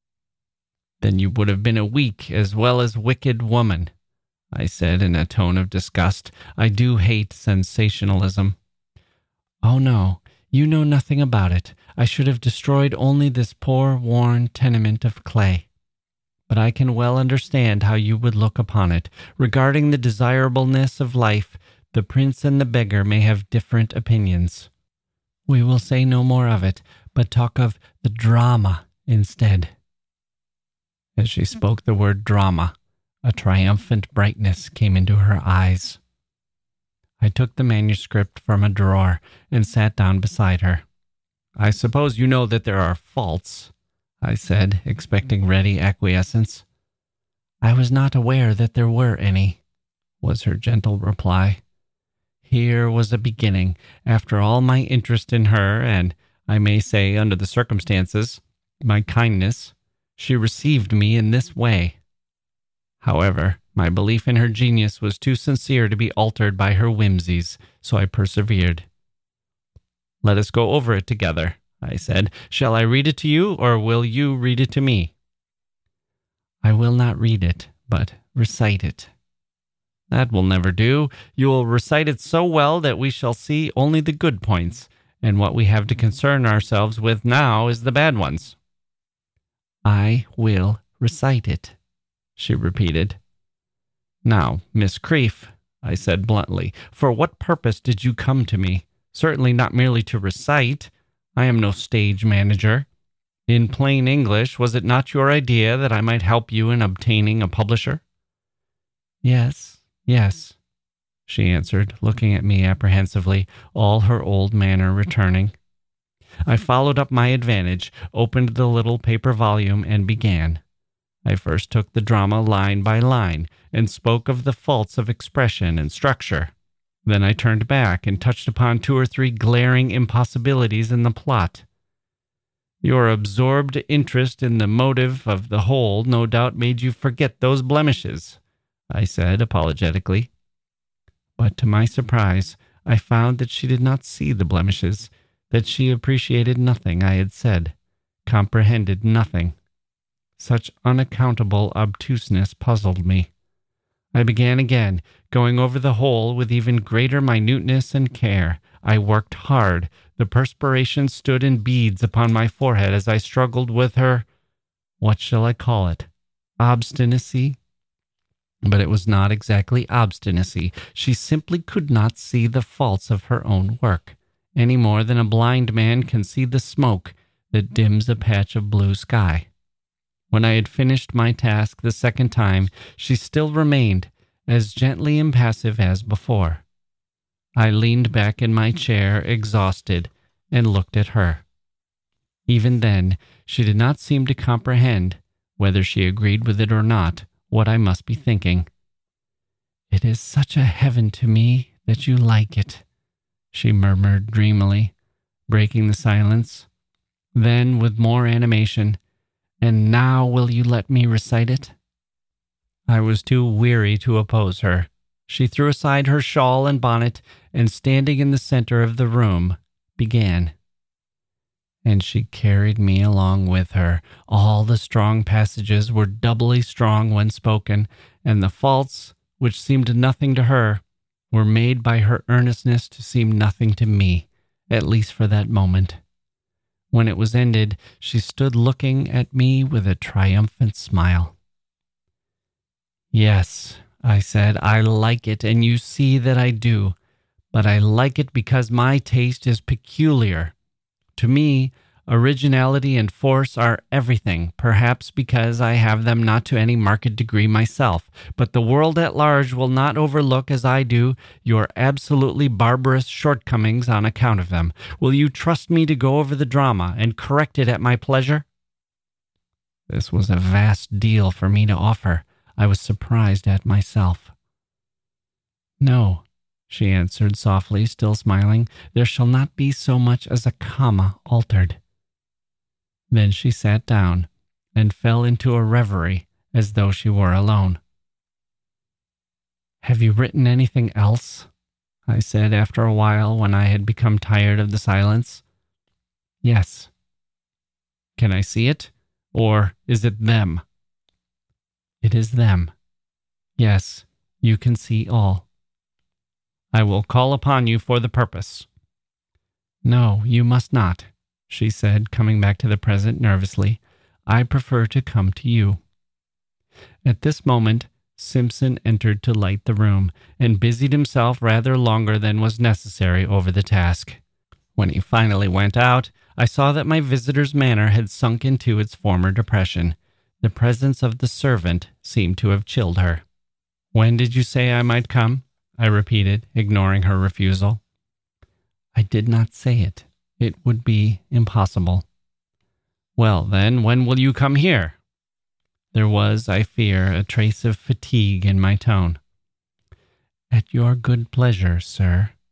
"Then you would have been a weak as well as wicked woman," I said in a tone of disgust. I do hate sensationalism. "Oh no, you know nothing about it. I should have destroyed only this poor, worn tenement of clay. But I can well understand how you would look upon it. Regarding the desirableness of life, the prince and the beggar may have different opinions. We will say no more of it, but talk of the drama instead." As she spoke the word drama, a triumphant brightness came into her eyes. I took the manuscript from a drawer and sat down beside her. "I suppose you know that there are faults," I said, expecting ready acquiescence. "I was not aware that there were any," was her gentle reply. Here was a beginning. After all my interest in her, and I may say, under the circumstances, my kindness, she received me in this way. However, my belief in her genius was too sincere to be altered by her whimsies, so I persevered. "Let us go over it together," I said. "Shall I read it to you, or will you read it to me?" "I will not read it, but recite it." "That will never do. You will recite it so well that we shall see only the good points, and what we have to concern ourselves with now is the bad ones." "I will recite it," she repeated. "Now, Miss Creef," I said bluntly, "for what purpose did you come to me? Certainly not merely to recite. I am no stage manager. In plain English, was it not your idea that I might help you in obtaining a publisher?" "Yes, yes," she answered, looking at me apprehensively, all her old manner returning. I followed up my advantage, opened the little paper volume, and began. I first took the drama line by line, and spoke of the faults of expression and structure. Then I turned back and touched upon 2 or 3 glaring impossibilities in the plot. "Your absorbed interest in the motive of the whole no doubt made you forget those blemishes," I said apologetically. But to my surprise, I found that she did not see the blemishes, that she appreciated nothing I had said, comprehended nothing. Such unaccountable obtuseness puzzled me. I began again, going over the whole with even greater minuteness and care. I worked hard. The perspiration stood in beads upon my forehead as I struggled with her, what shall I call it, obstinacy? But it was not exactly obstinacy. She simply could not see the faults of her own work, any more than a blind man can see the smoke that dims a patch of blue sky. When I had finished my task the second time, she still remained as gently impassive as before. I leaned back in my chair, exhausted, and looked at her. Even then, she did not seem to comprehend, whether she agreed with it or not, what I must be thinking. "It is such a heaven to me that you like it," she murmured dreamily, breaking the silence. Then, with more animation, "And now will you let me recite it?" I was too weary to oppose her. She threw aside her shawl and bonnet, and standing in the center of the room, began. And she carried me along with her. All the strong passages were doubly strong when spoken, and the faults, which seemed nothing to her, were made by her earnestness to seem nothing to me, at least for that moment. When it was ended, she stood looking at me with a triumphant smile. "Yes," I said, "I like it, and you see that I do. But I like it because my taste is peculiar. To me, originality and force are everything, perhaps because I have them not to any marked degree myself. But the world at large will not overlook, as I do, your absolutely barbarous shortcomings on account of them. Will you trust me to go over the drama and correct it at my pleasure?" This was a vast deal for me to offer. I was surprised at myself. "No," she answered softly, still smiling. "There shall not be so much as a comma altered." Then she sat down and fell into a reverie as though she were alone. "Have you written anything else?" I said after a while, when I had become tired of the silence. "Yes." "Can I see it? Or is it them?" "It is them. Yes, you can see all." "I will call upon you for the purpose." "No, you must not," she said, coming back to the present nervously. "I prefer to come to you." At this moment, Simpson entered to light the room, and busied himself rather longer than was necessary over the task. When he finally went out, I saw that my visitor's manner had sunk into its former depression. The presence of the servant seemed to have chilled her. "When did you say I might come?" I repeated, ignoring her refusal. "I did not say it. It would be impossible." "Well, then, when will you come here?" There was, I fear, a trace of fatigue in my tone. "At your good pleasure, sir,"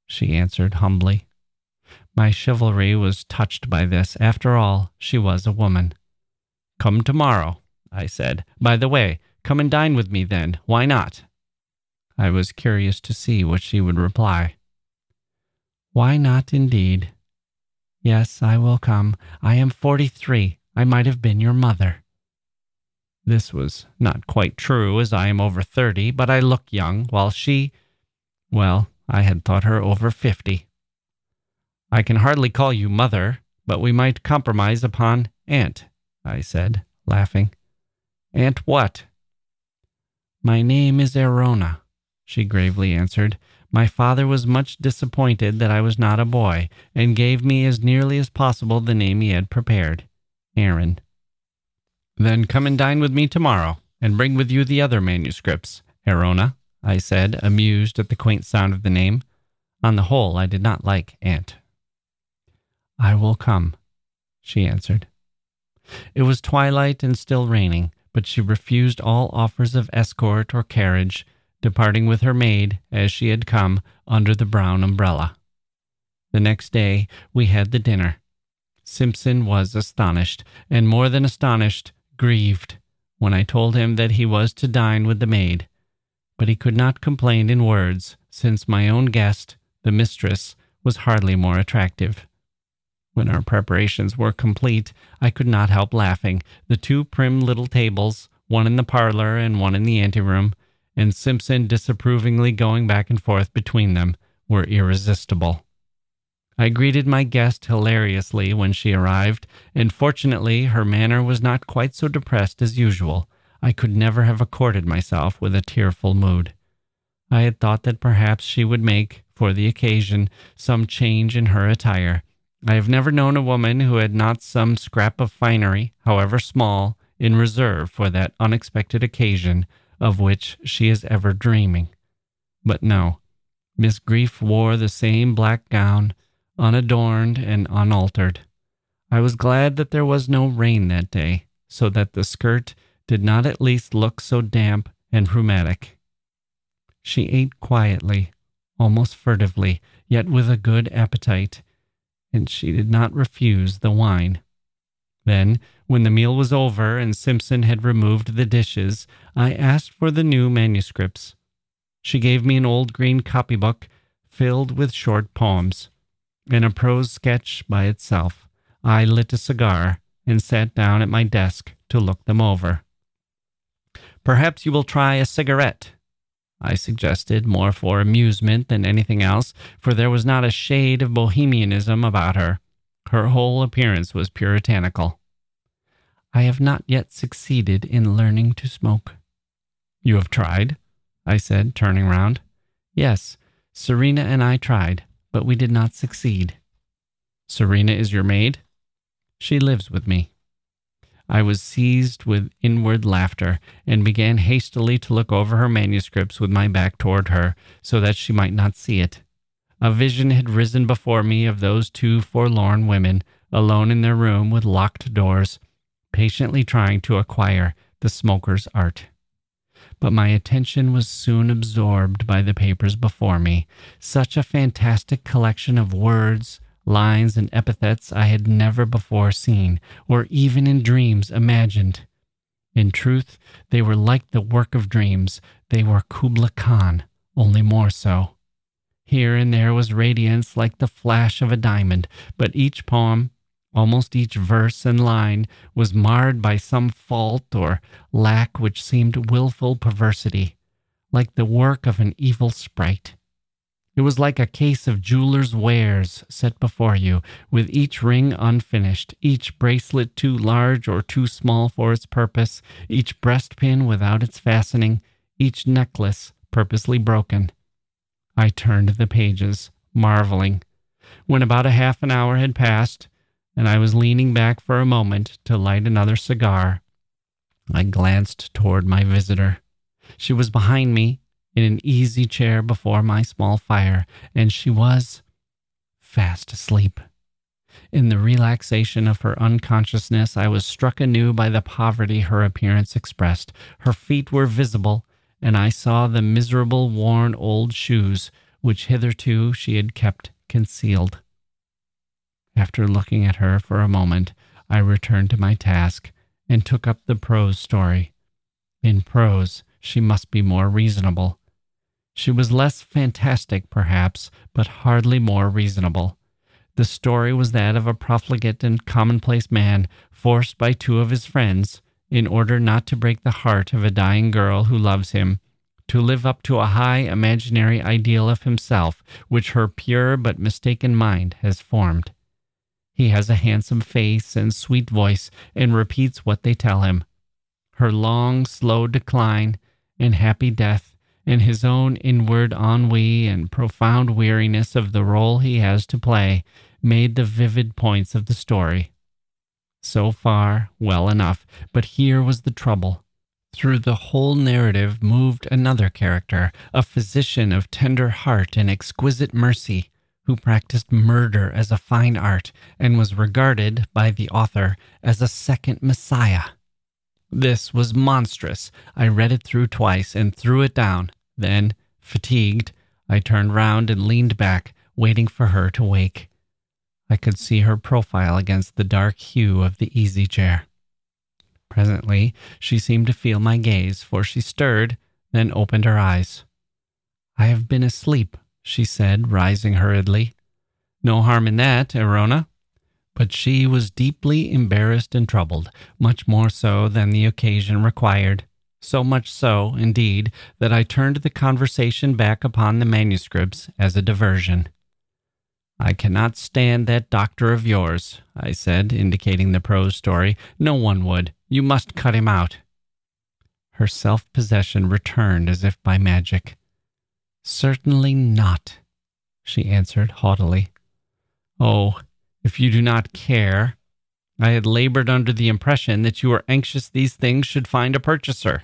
she answered humbly. My chivalry was touched by this. After all, she was a woman. Come tomorrow, I said. By the way, come and dine with me then. Why not? I was curious to see what she would reply. Why not, indeed? Yes, I will come. I am 43. I might have been your mother. This was not quite true, as I am over 30, but I look young, while she, well, I had thought her over 50. I can hardly call you mother, but we might compromise upon aunt, I said, laughing. Aunt what? My name is Erona, she gravely answered. My father was much disappointed that I was not a boy, and gave me as nearly as possible the name he had prepared, Aaron. Then come and dine with me tomorrow, and bring with you the other manuscripts, Erona, I said, amused at the quaint sound of the name. On the whole, I did not like aunt. I will come, she answered. It was twilight and still raining, but she refused all offers of escort or carriage, departing with her maid, as she had come, under the brown umbrella. The next day we had the dinner. Simpson was astonished, and more than astonished, grieved, when I told him that he was to dine with the maid. But he could not complain in words, since my own guest, the mistress, was hardly more attractive. When our preparations were complete, I could not help laughing. The two prim little tables, one in the parlor and one in the anteroom, and Simpson disapprovingly going back and forth between them, were irresistible. I greeted my guest hilariously when she arrived, and fortunately her manner was not quite so depressed as usual. I could never have accorded myself with a tearful mood. I had thought that perhaps she would make, for the occasion, some change in her attire. I have never known a woman who had not some scrap of finery, however small, in reserve for that unexpected occasion of which she is ever dreaming. But no, Miss Greif wore the same black gown, unadorned and unaltered. I was glad that there was no rain that day, so that the skirt did not at least look so damp and rheumatic. She ate quietly, almost furtively, yet with a good appetite, and she did not refuse the wine. Then, when the meal was over and Simpson had removed the dishes, I asked for the new manuscripts. She gave me an old green copybook filled with short poems, and a prose sketch by itself. I lit a cigar and sat down at my desk to look them over. Perhaps you will try a cigarette, I suggested, more for amusement than anything else, for there was not a shade of bohemianism about her. Her whole appearance was puritanical. I have not yet succeeded in learning to smoke. You have tried? I said, turning round. Yes, Serena and I tried, but we did not succeed. Serena is your maid? She lives with me. I was seized with inward laughter and began hastily to look over her manuscripts with my back toward her, so that she might not see it. A vision had risen before me of those two forlorn women, alone in their room with locked doors, patiently trying to acquire the smoker's art. But my attention was soon absorbed by the papers before me. Such a fantastic collection of words, lines, and epithets I had never before seen, or even in dreams imagined. In truth, they were like the work of dreams. They were Kubla Khan, only more so. Here and there was radiance like the flash of a diamond, but each poem, almost each verse and line, was marred by some fault or lack which seemed willful perversity, like the work of an evil sprite. It was like a case of jeweler's wares set before you, with each ring unfinished, each bracelet too large or too small for its purpose, each breastpin without its fastening, each necklace purposely broken. I turned the pages, marveling. When about a half an hour had passed, and I was leaning back for a moment to light another cigar, I glanced toward my visitor. She was behind me, in an easy chair before my small fire, and she was fast asleep. In the relaxation of her unconsciousness, I was struck anew by the poverty her appearance expressed. Her feet were visible, and I saw the miserable, worn old shoes which hitherto she had kept concealed. After looking at her for a moment, I returned to my task and took up the prose story. In prose, she must be more reasonable. She was less fantastic, perhaps, but hardly more reasonable. The story was that of a profligate and commonplace man forced by two of his friends, in order not to break the heart of a dying girl who loves him, to live up to a high imaginary ideal of himself which her pure but mistaken mind has formed. He has a handsome face and sweet voice, and repeats what they tell him. Her long, slow decline and happy death, and his own inward ennui and profound weariness of the role he has to play, made the vivid points of the story. So far, well enough, but here was the trouble. Through the whole narrative moved another character, a physician of tender heart and exquisite mercy, who practiced murder as a fine art and was regarded by the author as a second Messiah. This was monstrous. I read it through twice and threw it down. Then, fatigued, I turned round and leaned back, waiting for her to wake. I could see her profile against the dark hue of the easy-chair. Presently, she seemed to feel my gaze, for she stirred, then opened her eyes. "I have been asleep," she said, rising hurriedly. "No harm in that, Erona." But she was deeply embarrassed and troubled, much more so than the occasion required. So much so, indeed, that I turned the conversation back upon the manuscripts as a diversion. "I cannot stand that doctor of yours," I said, indicating the prose story. "No one would. You must cut him out." Her self-possession returned as if by magic. "Certainly not," she answered haughtily. "Oh, if you do not care. I had labored under the impression that you were anxious these things should find a purchaser."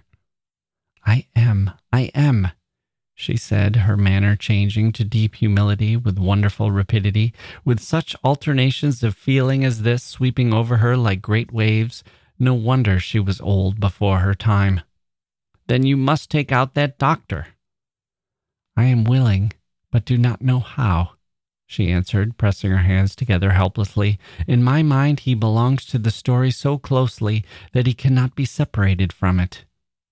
I am, she said, her manner changing to deep humility with wonderful rapidity, with such alternations of feeling as this sweeping over her like great waves. No wonder she was old before her time. "Then you must take out that doctor." "I am willing, but do not know how," she answered, pressing her hands together helplessly. "In my mind he belongs to the story so closely that he cannot be separated from it."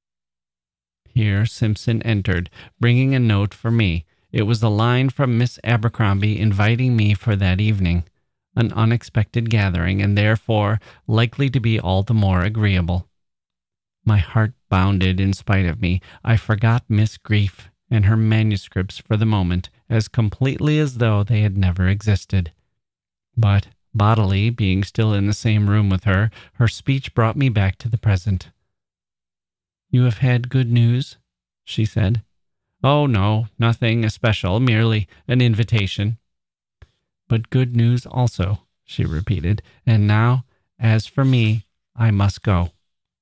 Here Simpson entered, bringing a note for me. It was a line from Miss Abercrombie inviting me for that evening, an unexpected gathering, and therefore likely to be all the more agreeable. My heart bounded in spite of me. I forgot Miss Grief and her manuscripts for the moment, as completely as though they had never existed. But, bodily being still in the same room with her, her speech brought me back to the present. "You have had good news?" she said. "Oh, no, nothing especial, merely an invitation." "But good news also," she repeated. "And now, as for me, I must go."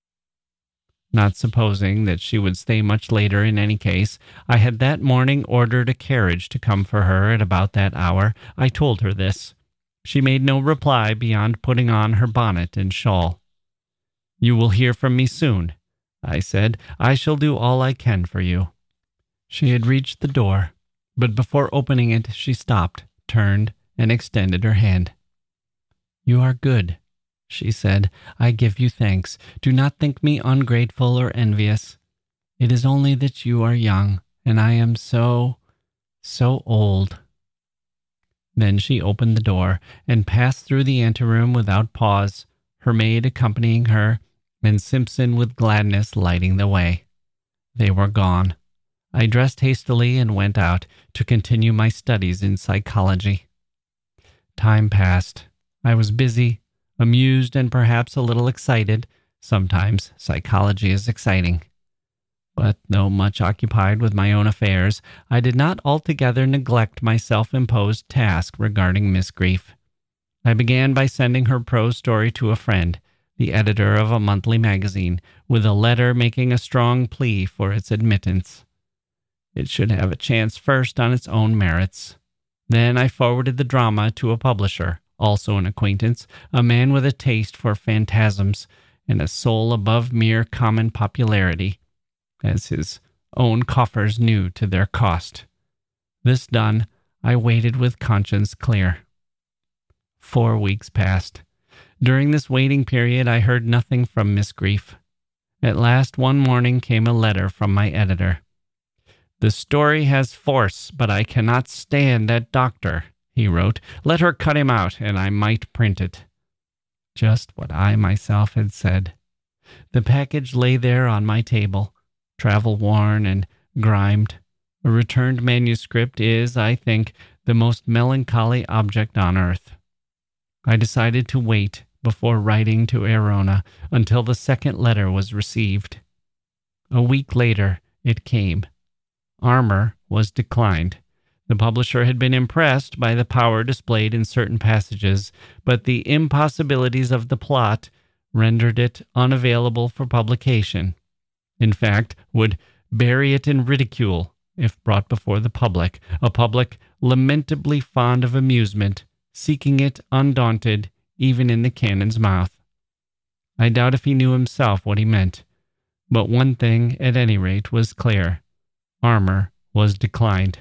Not supposing that she would stay much later in any case, I had that morning ordered a carriage to come for her at about that hour. I told her this. She made no reply beyond putting on her bonnet and shawl. "You will hear from me soon," I said. "I shall do all I can for you." She had reached the door, but before opening it, she stopped, turned, and extended her hand. "You are good," she said. "I give you thanks. Do not think me ungrateful or envious. It is only that you are young, and I am so old." Then she opened the door and passed through the anteroom without pause, her maid accompanying her, and Simpson with gladness lighting the way. They were gone. I dressed hastily and went out to continue my studies in psychology. Time passed. I was busy, amused, and perhaps a little excited. Sometimes psychology is exciting. But though much occupied with my own affairs, I did not altogether neglect my self-imposed task regarding Miss Grief. I began by sending her prose story to a friend, the editor of a monthly magazine, with a letter making a strong plea for its admittance. It should have a chance first on its own merits. Then I forwarded the drama to a publisher, also an acquaintance, a man with a taste for phantasms and a soul above mere common popularity, as his own coffers knew to their cost. This done, I waited with conscience clear. 4 weeks passed. During this waiting period, I heard nothing from Miss Grief. At last, one morning came a letter from my editor. "The story has force, but I cannot stand that doctor," he wrote. "Let her cut him out, and I might print it." Just what I myself had said. The package lay there on my table, travel-worn and grimed. A returned manuscript is, I think, the most melancholy object on earth. I decided to wait before writing to Erona until the second letter was received. A week later, it came. Armor was declined. The publisher had been impressed by the power displayed in certain passages, but the impossibilities of the plot rendered it unavailable for publication. In fact, would bury it in ridicule if brought before the public, a public lamentably fond of amusement, seeking it undaunted even in the cannon's mouth. I doubt if he knew himself what he meant, but one thing at any rate was clear. Armor was declined.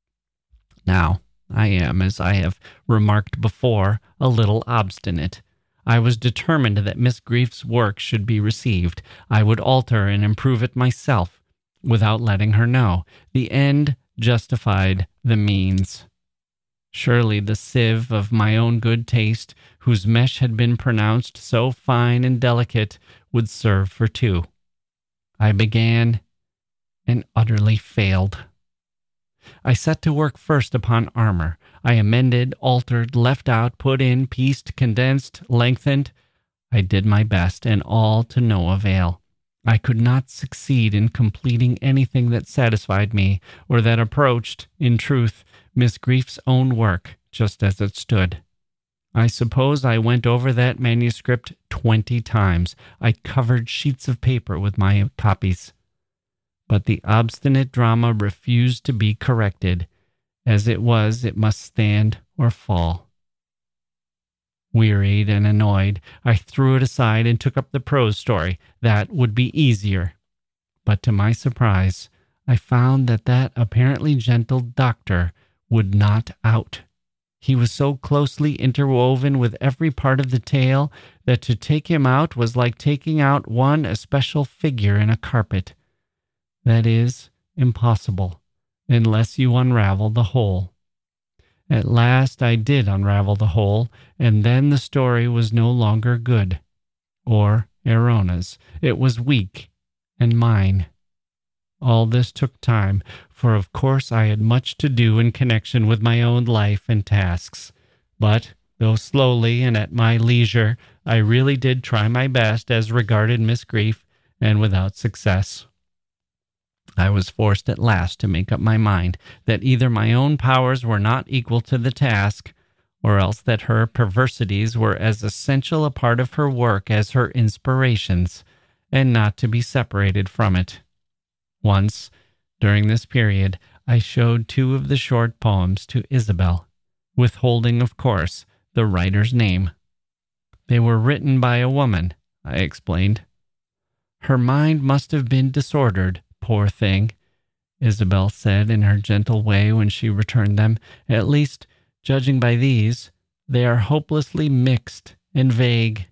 Now, I am, as I have remarked before, a little obstinate. I was determined that Miss Grief's work should be received. I would alter and improve it myself, without letting her know. The end justified the means. Surely the sieve of my own good taste, whose mesh had been pronounced so fine and delicate, would serve for two. I began and utterly failed. I set to work first upon armor. I amended, altered, left out, put in, pieced, condensed, lengthened. I did my best, and all to no avail. I could not succeed in completing anything that satisfied me, or that approached, in truth, Miss Grief's own work, just as it stood. I suppose I went over that manuscript 20 times. I covered sheets of paper with my copies. But the obstinate drama refused to be corrected. As it was, it must stand or fall. Wearied and annoyed, I threw it aside and took up the prose story. That would be easier. But to my surprise, I found that apparently gentle doctor would not out. He was so closely interwoven with every part of the tale that to take him out was like taking out one especial figure in a carpet. That is impossible, unless you unravel the whole. At last I did unravel the whole, and then the story was no longer good, or Erona's. It was weak, and mine. All this took time, for of course I had much to do in connection with my own life and tasks. But, though slowly and at my leisure, I really did try my best as regarded Miss Grief, and without success. I was forced at last to make up my mind that either my own powers were not equal to the task, or else that her perversities were as essential a part of her work as her inspirations, and not to be separated from it. Once, during this period, I showed 2 of the short poems to Isabel, withholding, of course, the writer's name. They were written by a woman, I explained. Her mind must have been disordered, poor thing, Isabel said in her gentle way when she returned them. At least, judging by these, they are hopelessly mixed and vague.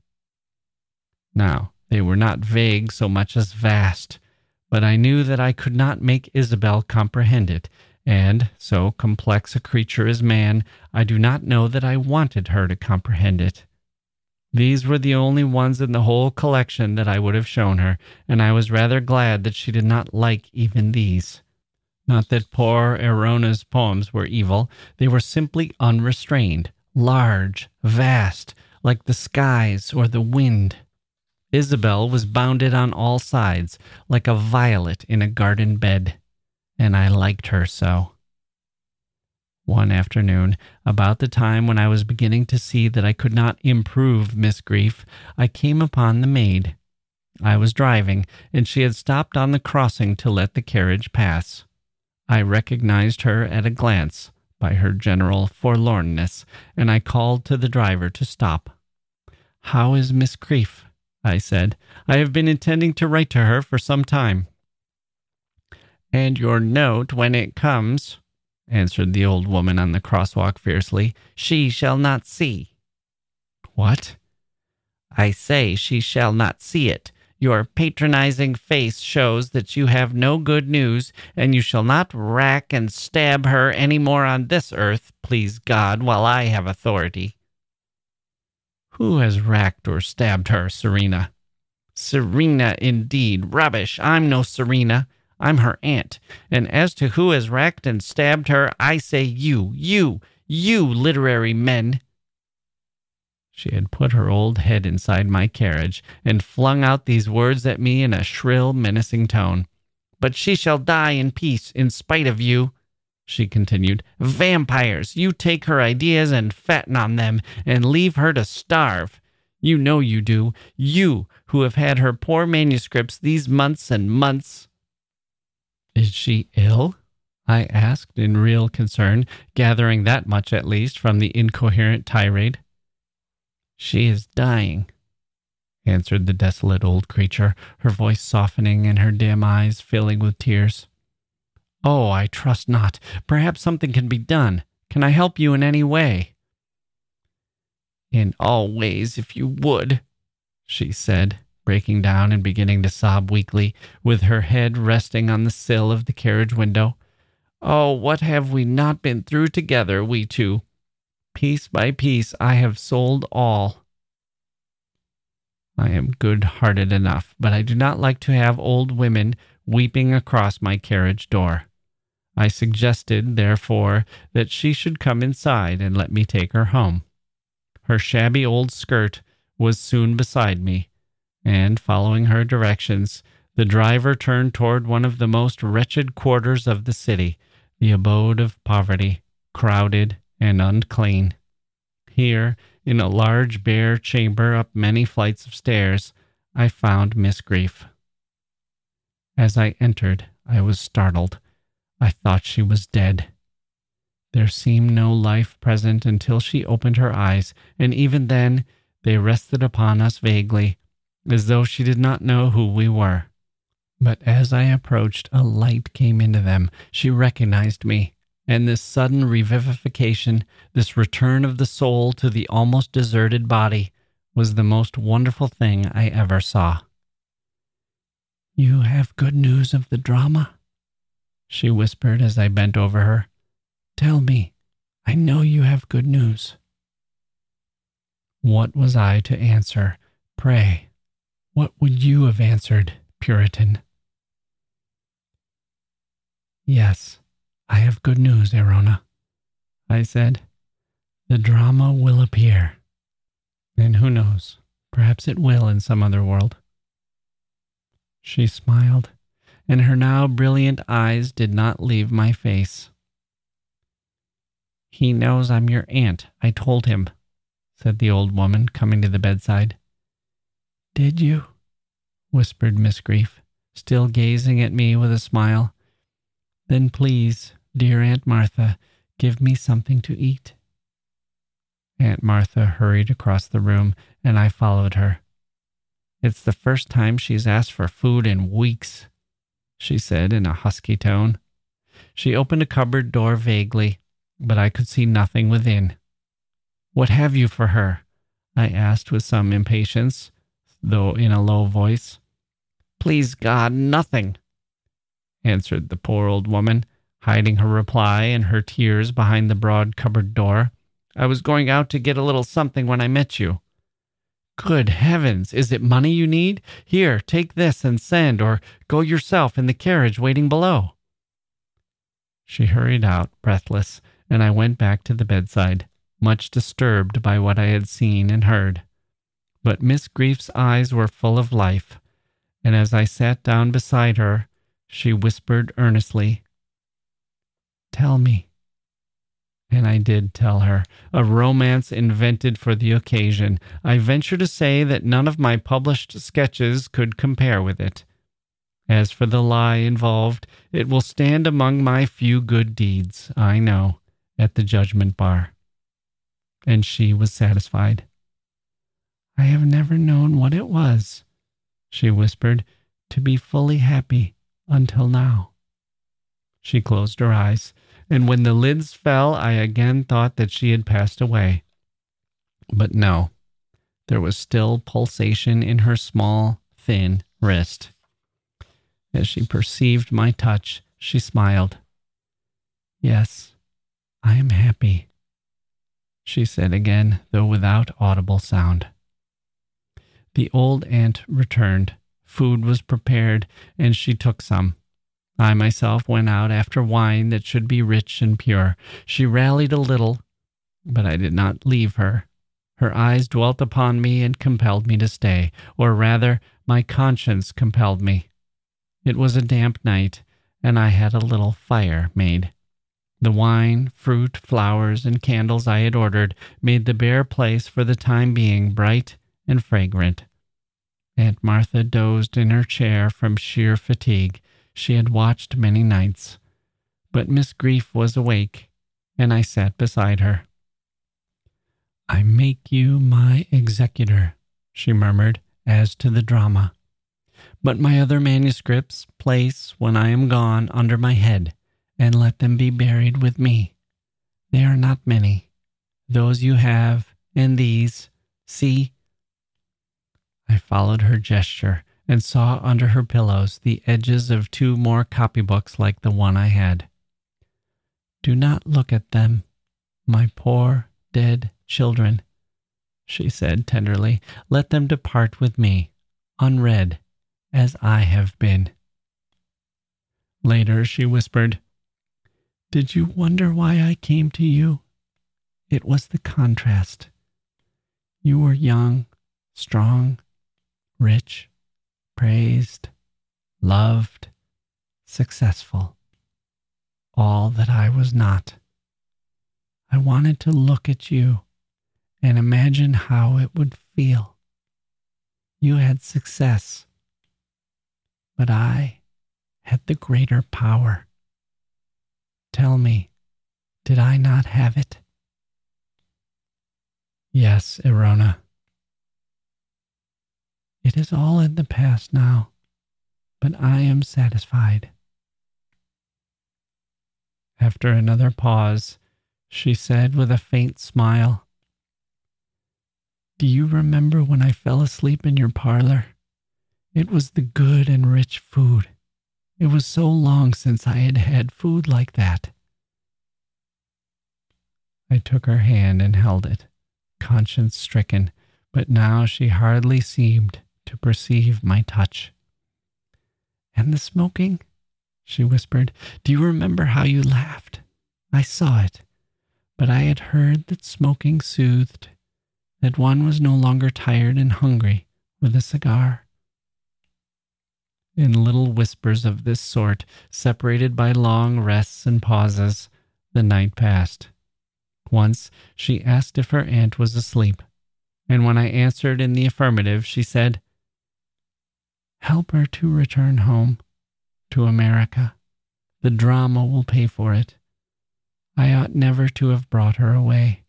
Now, they were not vague so much as vast, but I knew that I could not make Isabel comprehend it, and, so complex a creature as man, I do not know that I wanted her to comprehend it. These were the only ones in the whole collection that I would have shown her, and I was rather glad that she did not like even these. Not that poor Erona's poems were evil. They were simply unrestrained, large, vast, like the skies or the wind. Isabel was bounded on all sides, like a violet in a garden bed, and I liked her so. One afternoon, about the time when I was beginning to see that I could not improve Miss Grief, I came upon the maid. I was driving, and she had stopped on the crossing to let the carriage pass. I recognized her at a glance by her general forlornness, and I called to the driver to stop. "How is Miss Grief?" I said. "I have been intending to write to her for some time." "And your note when it comes?" answered the old woman on the crosswalk fiercely. "She shall not see." "What?" "I say she shall not see it. Your patronizing face shows that you have no good news, and you shall not rack and stab her any more on this earth, please God, while I have authority." "Who has racked or stabbed her, Serena?" "Serena, indeed. Rubbish. I'm no Serena. I'm her aunt. And as to who has racked and stabbed her, I say you literary men." She had put her old head inside my carriage and flung out these words at me in a shrill, menacing tone. "But she shall die in peace in spite of you," she continued. "Vampires! You take her ideas and fatten on them and leave her to starve. You know you do. You who have had her poor manuscripts these months and months." "Is she ill?" I asked in real concern, gathering that much at least from the incoherent tirade. "She is dying," answered the desolate old creature, her voice softening and her dim eyes filling with tears. "Oh, I trust not. Perhaps something can be done. Can I help you in any way?" "In all ways, if you would," she said, breaking down and beginning to sob weakly, with her head resting on the sill of the carriage window. "Oh, what have we not been through together, we two? Piece by piece, I have sold all. I am good-hearted enough, but I do not like to have old women weeping across my carriage door. I suggested, therefore, that she should come inside and let me take her home. Her shabby old skirt was soon beside me, and, following her directions, the driver turned toward one of the most wretched quarters of the city, the abode of poverty, crowded and unclean. Here, in a large bare chamber up many flights of stairs, I found Miss Greif. As I entered, I was startled. I thought she was dead. There seemed no life present until she opened her eyes, and even then they rested upon us vaguely, as though she did not know who we were. But as I approached, a light came into them. She recognized me, and this sudden revivification, this return of the soul to the almost deserted body, was the most wonderful thing I ever saw. "You have good news of the drama?" she whispered as I bent over her. "Tell me. I know you have good news." What was I to answer? Pray, what would you have answered, Puritan? "Yes, I have good news, Erona," I said. "The drama will appear. And who knows, perhaps it will in some other world." She smiled, and her now brilliant eyes did not leave my face. "He knows I'm your aunt, I told him," said the old woman, coming to the bedside. "Did you?" whispered Miss Greif, still gazing at me with a smile. "Then please, dear Aunt Martha, give me something to eat." Aunt Martha hurried across the room, and I followed her. "It's the first time she's asked for food in weeks," she said in a husky tone. She opened a cupboard door vaguely, but I could see nothing within. "What have you for her?" I asked with some impatience, though in a low voice. "Please God, nothing," answered the poor old woman, hiding her reply and her tears behind the broad cupboard door. "I was going out to get a little something when I met you." "Good heavens! Is it money you need? Here, take this and send, or go yourself in the carriage waiting below." She hurried out, breathless, and I went back to the bedside, much disturbed by what I had seen and heard. But Miss Greif's eyes were full of life, and as I sat down beside her, she whispered earnestly, "Tell me." And I did tell her, a romance invented for the occasion. I venture to say that none of my published sketches could compare with it. As for the lie involved, it will stand among my few good deeds, I know, at the judgment bar. And she was satisfied. "I have never known what it was," she whispered, "to be fully happy until now." She closed her eyes, and when the lids fell, I again thought that she had passed away. But no, there was still pulsation in her small, thin wrist. As she perceived my touch, she smiled. "Yes, I am happy," she said again, though without audible sound. The old aunt returned. Food was prepared, and she took some. I myself went out after wine that should be rich and pure. She rallied a little, but I did not leave her. Her eyes dwelt upon me and compelled me to stay, or rather, my conscience compelled me. It was a damp night, and I had a little fire made. The wine, fruit, flowers, and candles I had ordered made the bare place for the time being bright and fragrant. Aunt Martha dozed in her chair from sheer fatigue. She had watched many nights. But Miss Grief was awake, and I sat beside her. "I make you my executor," she murmured, "as to the drama. But my other manuscripts place, when I am gone, under my head, and let them be buried with me. They are not many. Those you have, and these. See." I followed her gesture and saw under her pillows the edges of 2 more copybooks like the one I had. "Do not look at them, my poor dead children," she said tenderly. "Let them depart with me, unread, as I have been." Later she whispered, "Did you wonder why I came to you? It was the contrast. You were young, strong, rich, praised, loved, successful, all that I was not. I wanted to look at you and imagine how it would feel. You had success, but I had the greater power. Tell me, did I not have it?" "Yes, Erona." "It is all in the past now, but I am satisfied." After another pause, she said with a faint smile, "Do you remember when I fell asleep in your parlor? It was the good and rich food. It was so long since I had had food like that." I took her hand and held it, conscience-stricken, but now she hardly seemed to perceive my touch. "And the smoking?" she whispered. "Do you remember how you laughed? I saw it, but I had heard that smoking soothed, that one was no longer tired and hungry with a cigar." In little whispers of this sort, separated by long rests and pauses, the night passed. Once she asked if her aunt was asleep, and when I answered in the affirmative, she said, "Help her to return home, to America. The drama will pay for it. I ought never to have brought her away."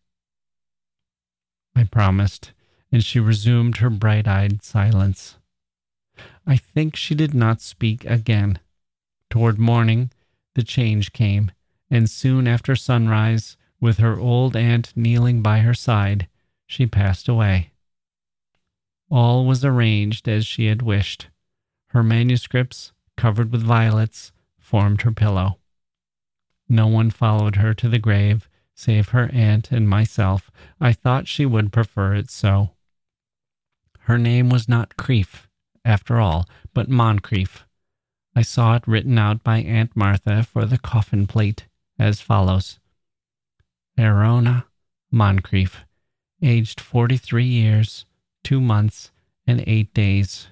I promised, and she resumed her bright-eyed silence. I think she did not speak again. Toward morning, the change came, and soon after sunrise, with her old aunt kneeling by her side, she passed away. All was arranged as she had wished. Her manuscripts, covered with violets, formed her pillow. No one followed her to the grave, save her aunt and myself. I thought she would prefer it so. Her name was not Creef, after all, but Moncrief. I saw it written out by Aunt Martha for the coffin plate, as follows: Erona Moncrief, aged 43 years, 2 months, and 8 days.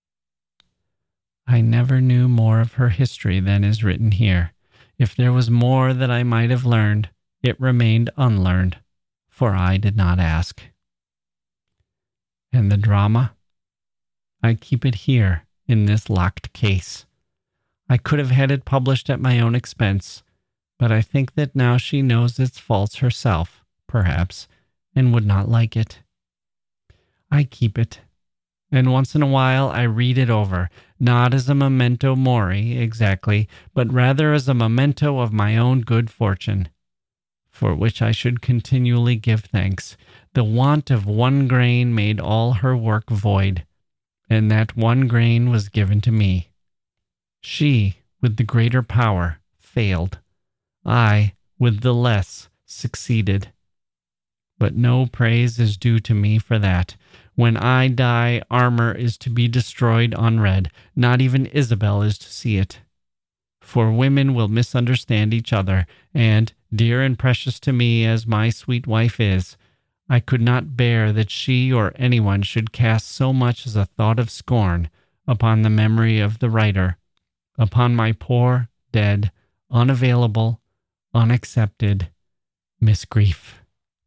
I never knew more of her history than is written here. If there was more that I might have learned, it remained unlearned, for I did not ask. And the drama? I keep it here in this locked case. I could have had it published at my own expense, but I think that now she knows its faults herself, perhaps, and would not like it. I keep it, and once in a while I read it over, not as a memento mori exactly, but rather as a memento of my own good fortune, for which I should continually give thanks. The want of one grain made all her work void, and that one grain was given to me. She, with the greater power, failed. I, with the less, succeeded. But no praise is due to me for that. When I die, armor is to be destroyed unread. Not even Isabel is to see it. For women will misunderstand each other, and, dear and precious to me as my sweet wife is, I could not bear that she or anyone should cast so much as a thought of scorn upon the memory of the writer, upon my poor, dead, unavailable, unaccepted Miss Grief.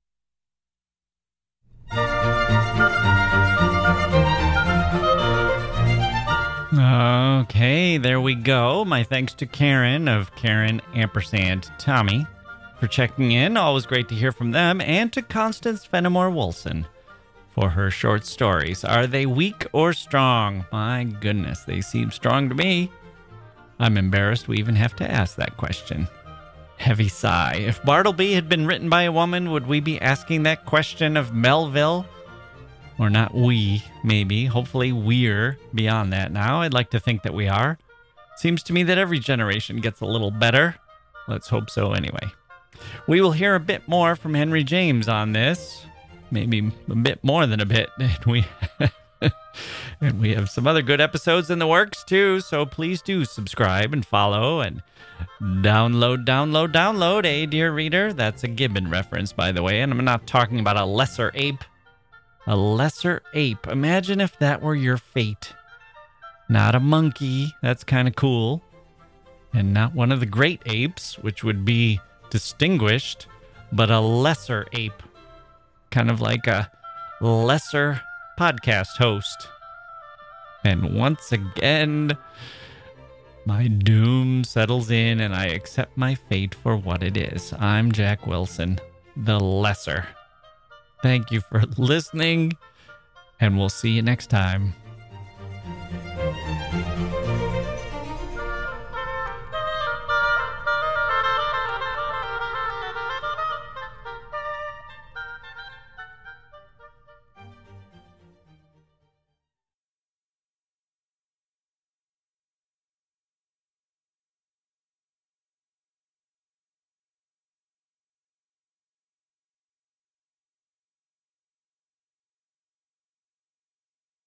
Okay, there we go. My thanks to Karen of Karen ampersand Tommy for checking in. Always great to hear from them. And to Constance Fenimore Wilson for her short stories. Are they weak or strong? My goodness, they seem strong to me. I'm embarrassed we even have to ask that question. Heavy sigh. If Bartleby had been written by a woman, would we be asking that question of Melville? Or not we, maybe. Hopefully we're beyond that now. I'd like to think that we are. Seems to me that every generation gets a little better. Let's hope so anyway. We will hear a bit more from Henry James on this. Maybe a bit more than a bit. And we have some other good episodes in the works too, so please do subscribe and follow and download, dear reader. That's a Gibbon reference, by the way, and I'm not talking about a lesser ape. A lesser ape. Imagine if that were your fate. Not a monkey, that's kind of cool. And not one of the great apes, which would be distinguished, but a lesser ape. Kind of like a lesser podcast host. And once again, my doom settles in and I accept my fate for what it is. I'm Jack Wilson, the lesser. Thank you for listening, and we'll see you next time.